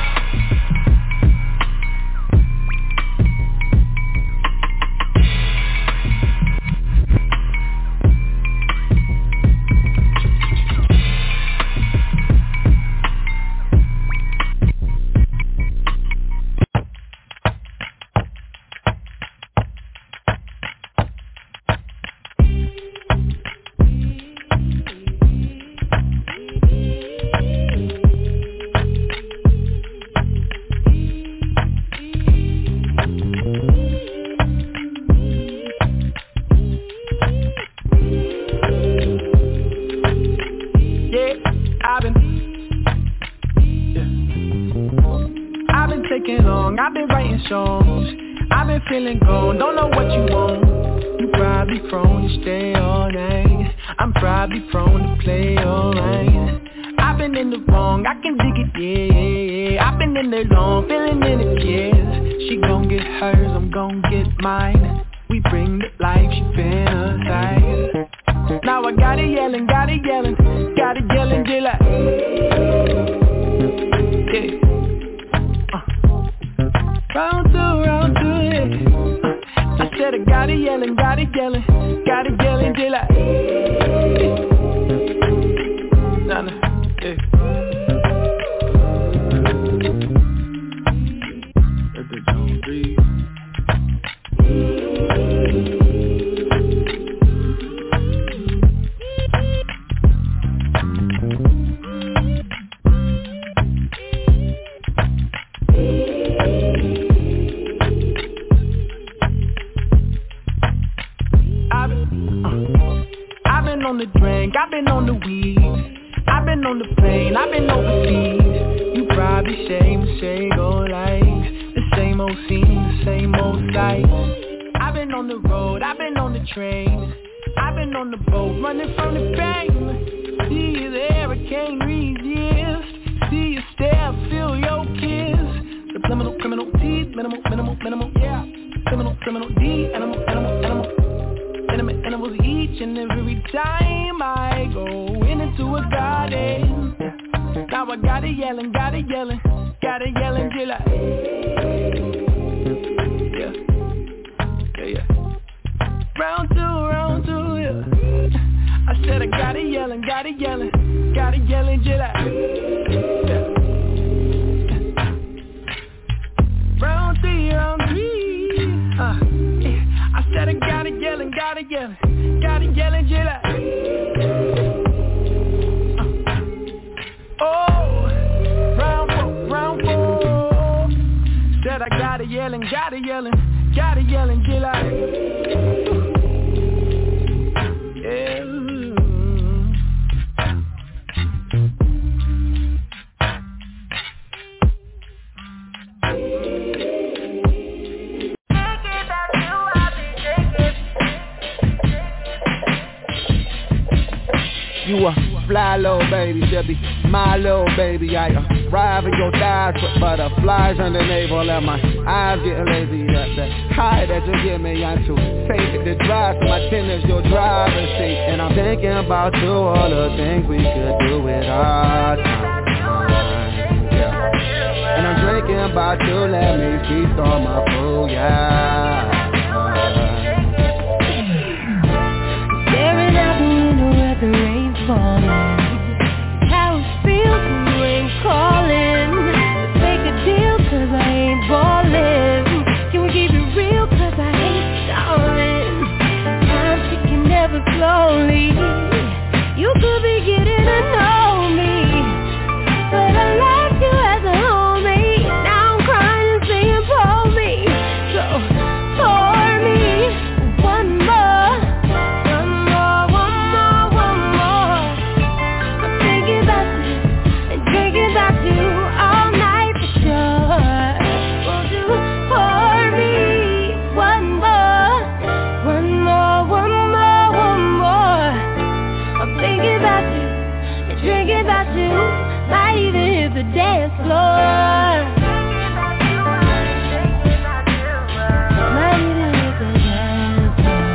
I've been writing songs, I've been feeling gone, don't know what you want. You probably prone to stay all night, I'm probably prone to play all right. I've been in the wrong, I can dig it, yeah, yeah, yeah. I've been in the long, feeling in it, yes. She gon' get hers, I'm gon' get mine. We bring the life, she fantasize. Now I got it yelling, got it yelling, got it yelling till I, yeah. Round two, round two, yeah. uh, I said I got it yelling, got it yelling, got it yelling till I, yeah. Nah, nah, yeah. Let the zone breathe. On the drink, I've been on the weed, I've been on the plane, I've been overseas. You probably say mistake all life, the same old scene, the same old sights. I've been on the road, I've been on the train, I've been on the boat, running from the pain. See you there, I can't resist. See you stare, feel your kiss. Subliminal, criminal, deep, minimal, minimal, minimal, yeah. Criminal, criminal, deep, animal, animal, animal. Intimate animals each and every time I go into a garden. Now I got it yelling, got it yelling, got it yelling till I, yeah, yeah, yeah. Round two, round two, yeah. I said I got it yelling, got it yelling, got it yelling, July. Round three, round three. Uh, yeah. I said I got it yelling, got it yelling, got it yelling, July. Uh, oh, round four, round four. Said I got it yelling, got it yelling, got it yelling, July. Yeah. You a fly little baby, she'll be my little baby. I uh, ride in your thighs, put butterflies on the navel, and my eyes getting lazy. That, that high that you give me, I'm too take it to drive, so my tennis your driver's seat. And I'm thinking about you, all the things we could do with our time. Yeah. And I'm drinking about you, let me feast on my food, yeah. Staring out the window at the rain falling. How it feels when you ain't calling. Let's make a deal cause I ain't ballin'. Can we keep it real cause I hate stalling. Time ticking ever slowly. You could be getting to know me, but I like you as a homie. Now I'm crying and saying pour me. So pour me one more. One more, one more, one more. I'm thinking about you and drinking about you all night for sure. Won't you pour me one more? One more, one more, one more. I'm thinking about you and drinking about you. Might even hit the dance floor. Might even hit the dance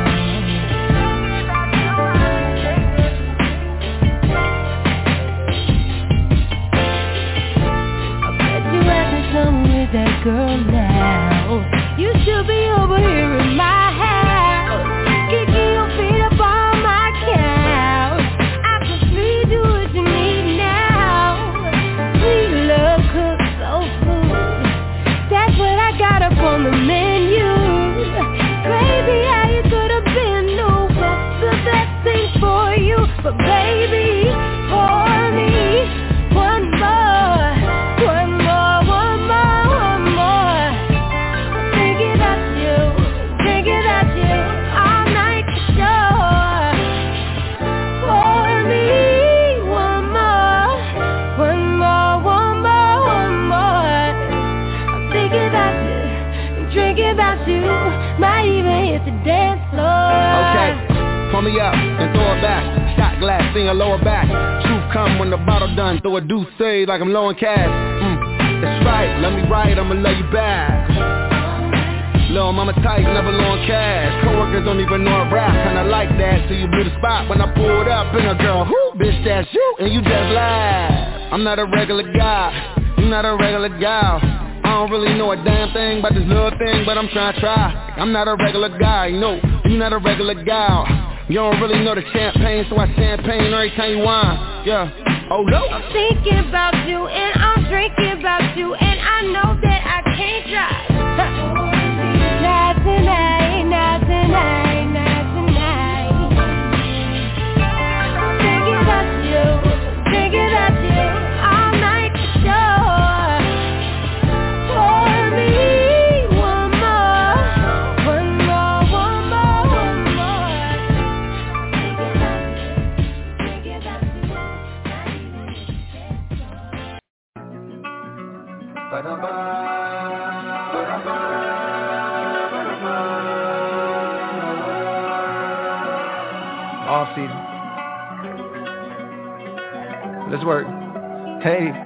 with that girl now. You should be over here in my house, kicking your feet up on my couch. I can feed you what you need now. Sweet love, cooked soul food. That's what I got up on the menu. Crazy how you could have been. No, what's the best thing for you? But baby, for me, one more, one more, one more, one more. Thinking about you, thinking about you all night for sure. For me, one more, one more, one more, one more. I'm thinking about you, drinking about you, might even hit the dance floor. Okay, pull me up and throw it back. Shot glass, sing a lower back. Truth come when the bottle done. Throw a deuce say like I'm low in cash. Mm, that's right, let me ride, I'ma love you back. Lil' mama tight, never low in cash. Coworkers don't even know I rap, kinda like that. Till you blew the spot when I pulled up in a girl. Who, bitch, that's you, and you just laugh. I'm not a regular guy, you not a regular gal. I don't really know a damn thing about this little thing, but I'm trying to try. I'm not a regular guy, no, you not a regular gal. You don't really know the champagne, so I champagne every time you whine. Yeah, oh no. I'm thinking about you and I'm drinking about you, and I know that I can't drive. Not tonight, not tonight, not tonight. Thinking about you, thinking about you all night for sure. For me, one more, one more, one more, one more. Thinking about you, thinking about you. Off season. Let's work. Hey,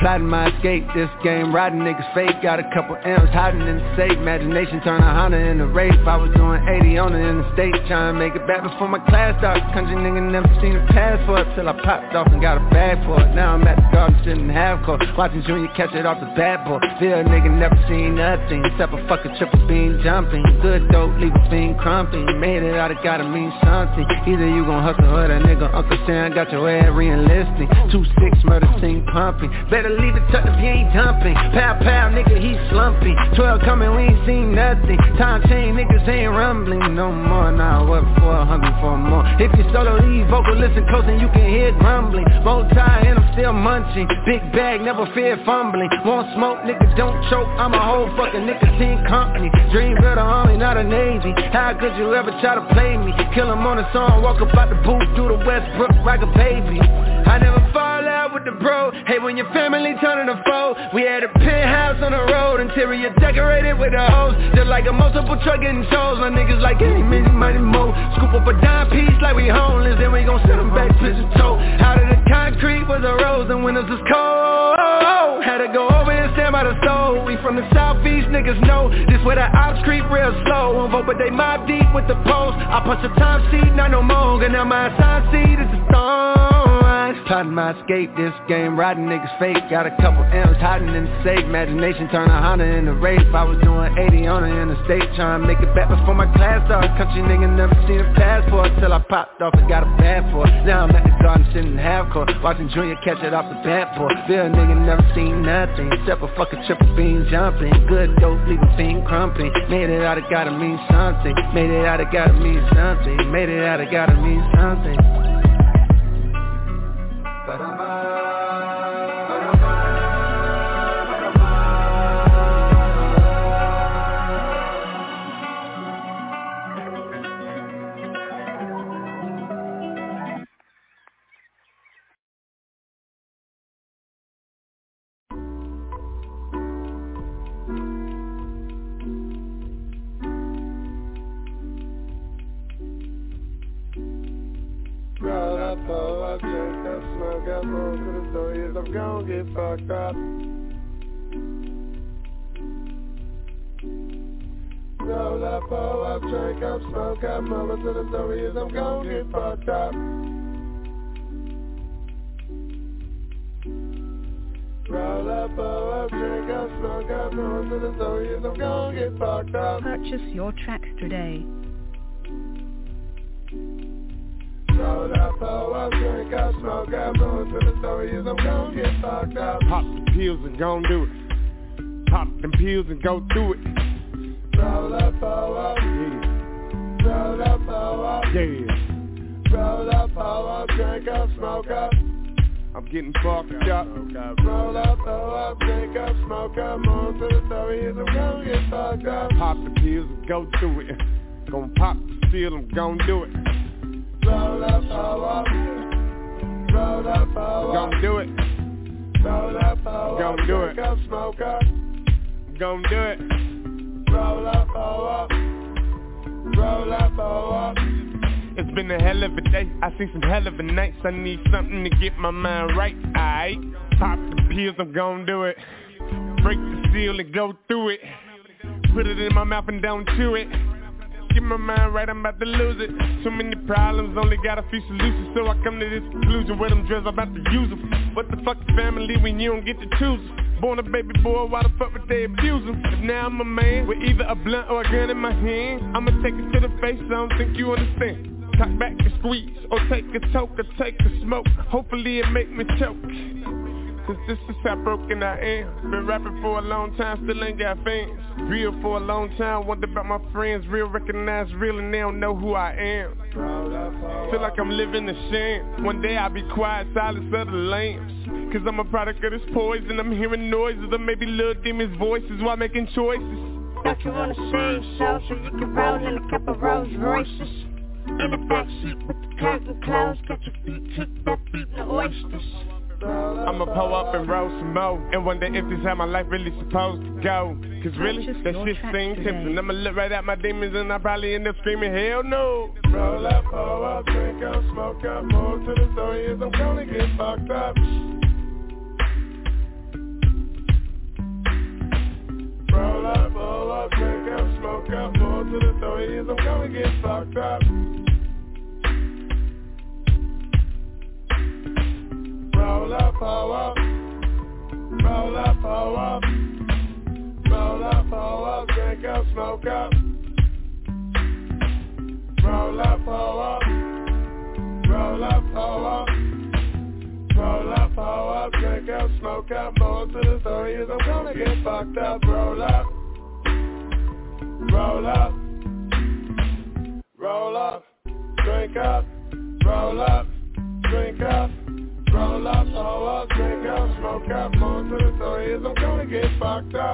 Plotting my escape, this game, riding niggas fake. Got a couple M's hiding in the safe. Imagination turn a Honda into rape. I was doing eighty on the interstate, trying to make it back before my class started. Country nigga never seen a pass for it till I popped off and got a bag for it. Now I'm at the garden sitting half court, watching Junior catch it off the bat boy. Feel a nigga never seen nothing except a fucking triple beam jumping. Good dope, leave a fiend crumping. Made it out, it gotta mean something. Either you gon' hustle or that nigga Uncle Sam got your ass re-enlisting. Two six murder scene pumping. Better leave it tucked if you ain't dumping. Pow pow nigga he slumping. Twelve coming we ain't seen nothing. Time chain niggas ain't rumbling no more. Now what for? Hungry for more. If you solo leave vocal listen close and you can hear it rumbling. Multi and I'm still munching. Big bag never fear fumbling. Won't smoke nigga don't choke. I'm a whole fucking nicotine company. Dream of the army not a navy. How could you ever try to play me? Kill him on a song. Walk up out the booth through the Westbrook like a baby. I never fall out with the bro. Hey, when your family turning a foe. We had a penthouse on the road, interior decorated with a hose. Just like a multiple truck getting shows. My niggas like any many money mo. Scoop up a dime piece like we homeless, then we gon' set them back pigeon toe. Out of the concrete was a rose, and winters is cold. Had to go over and stand by the stove. We from the southeast, niggas know this where the ops creep real slow. Vote, but they mob deep with the post. I punch the time seat, not no more. And now my assigned seat is the stone. Plotting my escape, this game, riding niggas fake. Got a couple M's hiding in the safe. Imagination turn a Honda into rape. I was doing eighty on the interstate, trying to make it back before my class started. Country nigga never seen a passport till I popped off and got a bad for it. Now I'm at the garden sitting half court, watching Junior catch it off the bat boy. Feel a nigga never seen nothing except a fucking triple beam jumping. Good dope, leave a fiend crumping. Made it out, it gotta mean something. Made it out, it gotta mean something. Made it out, it gotta mean something. I'm gon' get fucked up. Roll up, pull up, drink up, smoke up, mama to the story is I'm gon' get fucked up. Roll up, pull up, drink up, smoke up, mama to the story is I'm gon' get fucked up. Purchase your tracks today. Roll up, pull up, drink up, smoke up, going to the story is I'm gon' get fucked up. Pop the pills and gon' do it. Pop them pills and go through it. Roll up, pull up, yeah. Roll up, pull up, yeah. Roll up, pull up, drink up, smoke up. I'm getting fucked up. Roll up, pull up, drink up, smoke up, on to the story is I'm gon' get fucked up. Pop the pills and go through it. Gon' pop the pill, I'm gon' do it. Roll up, pull up, roll up, pull up, gon' do it. Roll up, pull up, gon' do it. Drink up, smoke up, gon' do it. Roll up, pull up, roll up, pull up. It's been a hell of a day, I seen some hell of a nights. I need something to get my mind right, aight. Pop the pills, I'm gon' do it. Break the seal and go through it. Put it in my mouth and don't chew it. Get my mind right, I'm about to lose it. Too many problems, only got a few solutions. So I come to this conclusion where them drugs, I'm about to use them. What the fuck family when you don't get to choose them? Born a baby boy, why the fuck would they abuse him? If now I'm a man with either a blunt or a gun in my hand, I'ma take it to the face, I don't think you understand. Cock back and squeeze, or take a toke, or take a smoke. Hopefully it make me choke. Cause this is how broken I am. Been rapping for a long time, still ain't got fans. Real for a long time, wonder about my friends. Real recognize real and they don't know who I am. Feel like I'm living a sham. One day I'll be quiet, silence of the lambs. Cause I'm a product of this poison. I'm hearing noises or maybe little demons' voices while making choices. Don't you wanna save so so you can roll in a couple Rolls Royces? In the backseat with the curtain closed, got your feet kicked up eating the oysters. I'ma pull up and roll some more. And wonder if this how my life really supposed to go. Cause really, that shit seems tempting. I'ma look right at my demons and I probably end up screaming, hell no. Roll up, pull up, drink up, smoke up, move to the story is I'm gonna get fucked up. Roll up, roll up, drink up, smoke up, more to the story is I'm gonna get fucked up. Roll up, roll up, roll up, roll up, roll up, roll up, drink up, smoke up. Roll up, roll up, roll up, roll up, roll up, roll up, drink up, smoke up, more to the story is I'm gonna get fucked up. Roll up, roll up, roll up, drink up, roll up, drink up, roll up, roll up, drink up, smoke up, more to the story is I'm gonna get fucked up.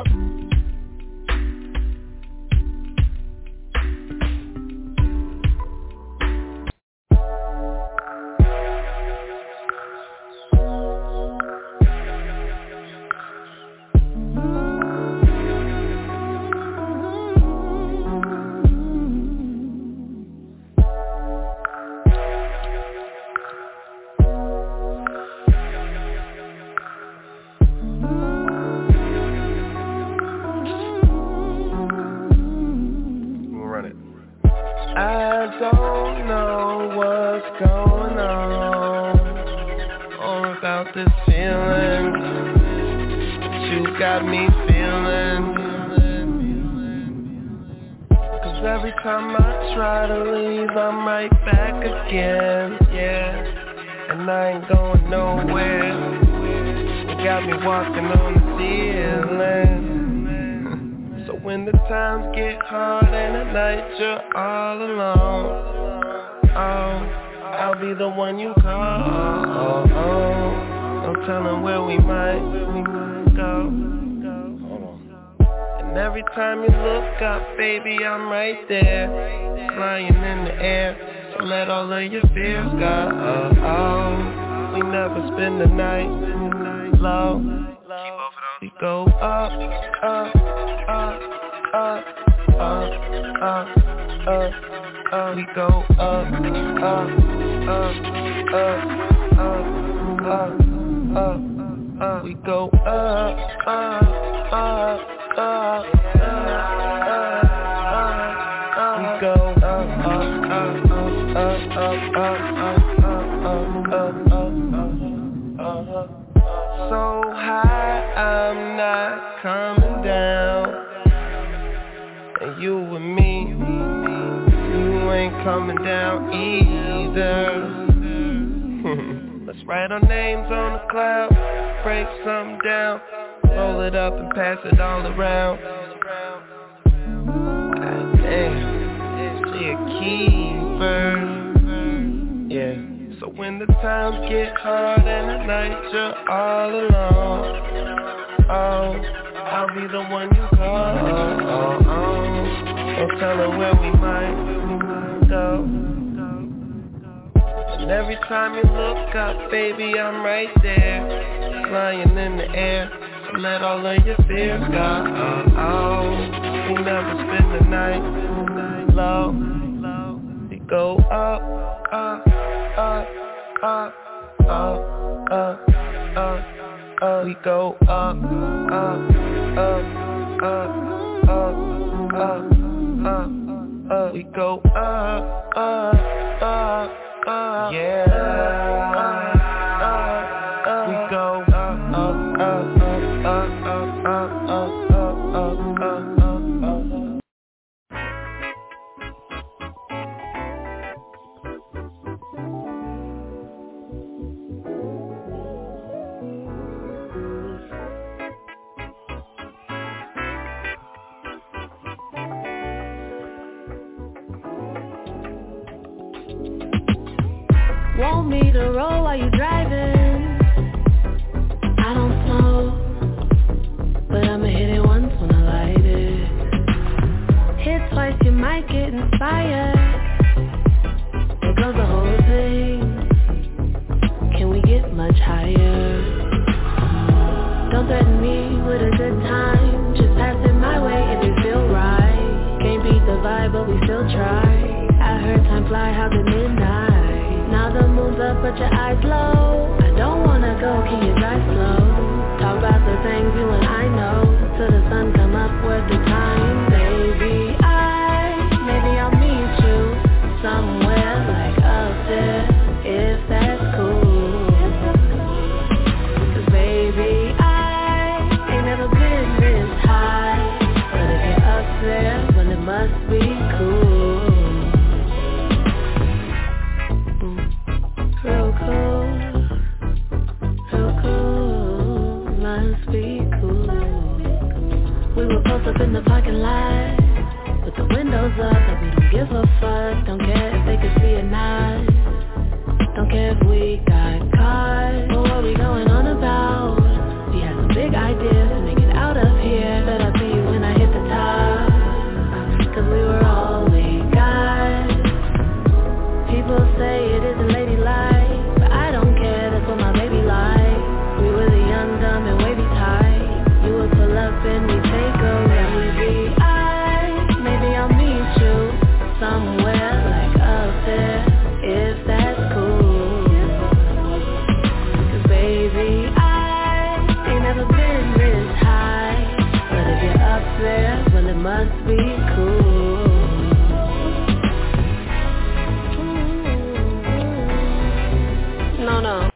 Baby, I'm right there, flying in the air, so let all of your fears go. Oh, oh. We never spend the night low. We go up, up, up, up, up, up, up, up. We go up, up, up, up, up, up, up, up. We go up, up, up, up, up. So high, I'm not coming down. And you and me, you ain't coming down either. Let's write our names on the cloud, break something down, roll it up and pass it all around. God damn, she a keeper. Yeah. So when the times get hard and at night you're all alone, oh, I'll be the one you call. Oh, oh, oh. Don't tell her where we might go. And every time you look up, baby, I'm right there, flying in the air, so let all of your fears go. Oh, oh. We never spend the night low. We go up, up, up, up, up, up, up, up. We go up, up, up, up, up, up, up, up. We go up, up, up, up, yeah. We go up, up, up, up, up, up, up, up, up, up, up. Want me to roll while you driving? I don't smoke, but I'ma hit it once when I light it. Hit twice, you might get inspired. There goes the whole thing. Can we get much higher? Don't threaten me with a good time. Just pass it my way if it feel right. Can't beat the vibe, but we still try. I heard time fly, how the midnight. Now the moon's up, but your eyes low. I don't wanna go, can you drive slow? Talk about the things you and I know, till the sun come up where must be cool. Real cool, real cool, must be cool. We were posted up in the parking lot with the windows up, like we don't give a fuck. Don't care if they can see or not. Don't care if we got caught. But what we going on about? We had some big ideas to make it out of here. But I'll see you when I hit the top, cause we were all we got. People say it isn't ladylike, but I don't care, that's what my baby like. We were the young, dumb, and wavy type. You would pull up and we take a maybe I, maybe I'll meet you somewhere like up there, if that's cool. Cause baby, I ain't never been this high, but if you're up there, well it must be cool. No, no.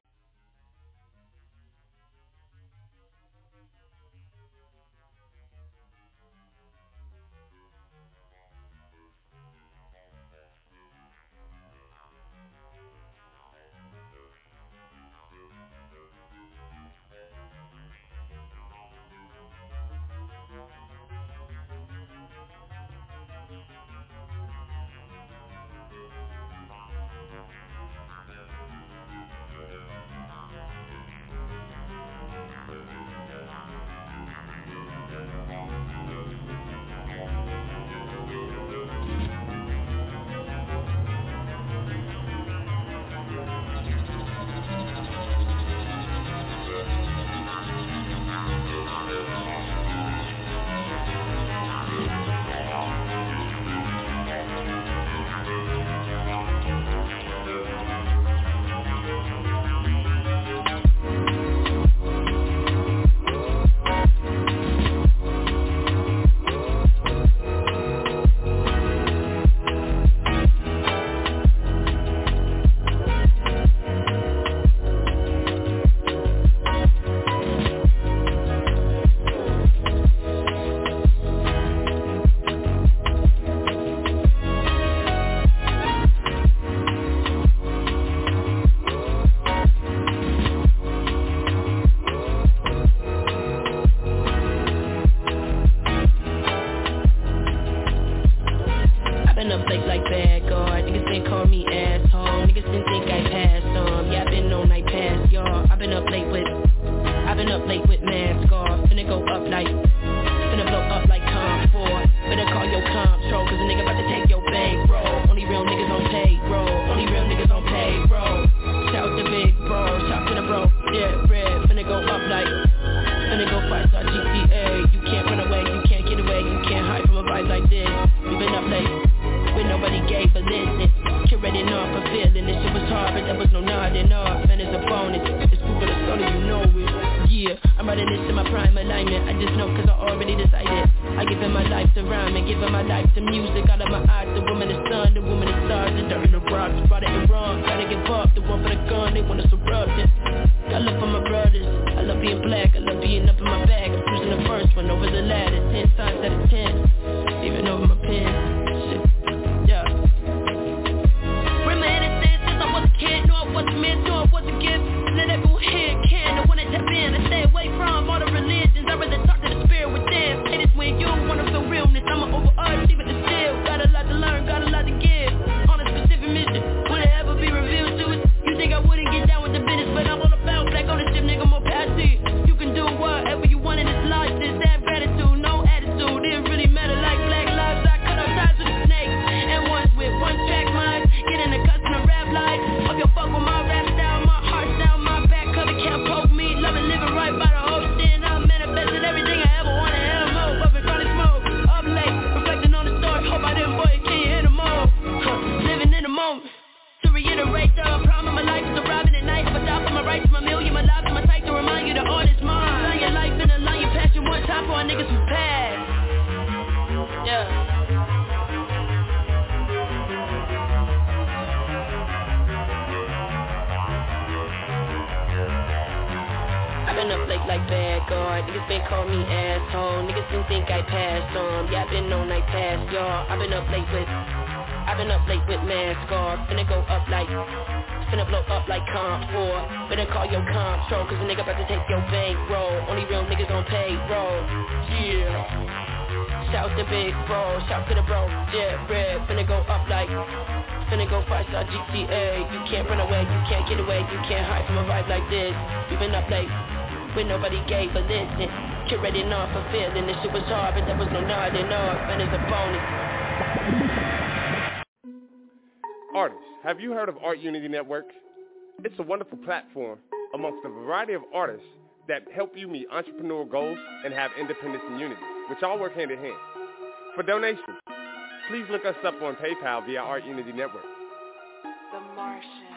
Got a lot to learn, got a lot to give. On a specific mission, will it ever be revealed to us? late like bad guard. Niggas been call me asshole. Niggas didn't think I passed on. Yeah, I been on like past y'all. I been up late with, I been up late with mask off. Finna go up like, finna blow up like comp four. Better call your comptrol, cause a nigga about to take your bankroll. Only real niggas on payroll. Yeah. Shout to Big Bro, shout to the bro, yeah, red, finna go up like, finna go five-star G T A. You can't run away, you can't get away, you can't hide from a vibe like this. We been up late, when nobody gave a listen. Get ready enough for feeling, this shit was hard, but there was no nodding off, and it's a bonus. Artists, have you heard of Art Unity Network? It's a wonderful platform amongst a variety of artists that help you meet entrepreneurial goals and have independence and unity, which all work hand in hand. For donations, please look us up on PayPal via Art Unity Network. The Martian.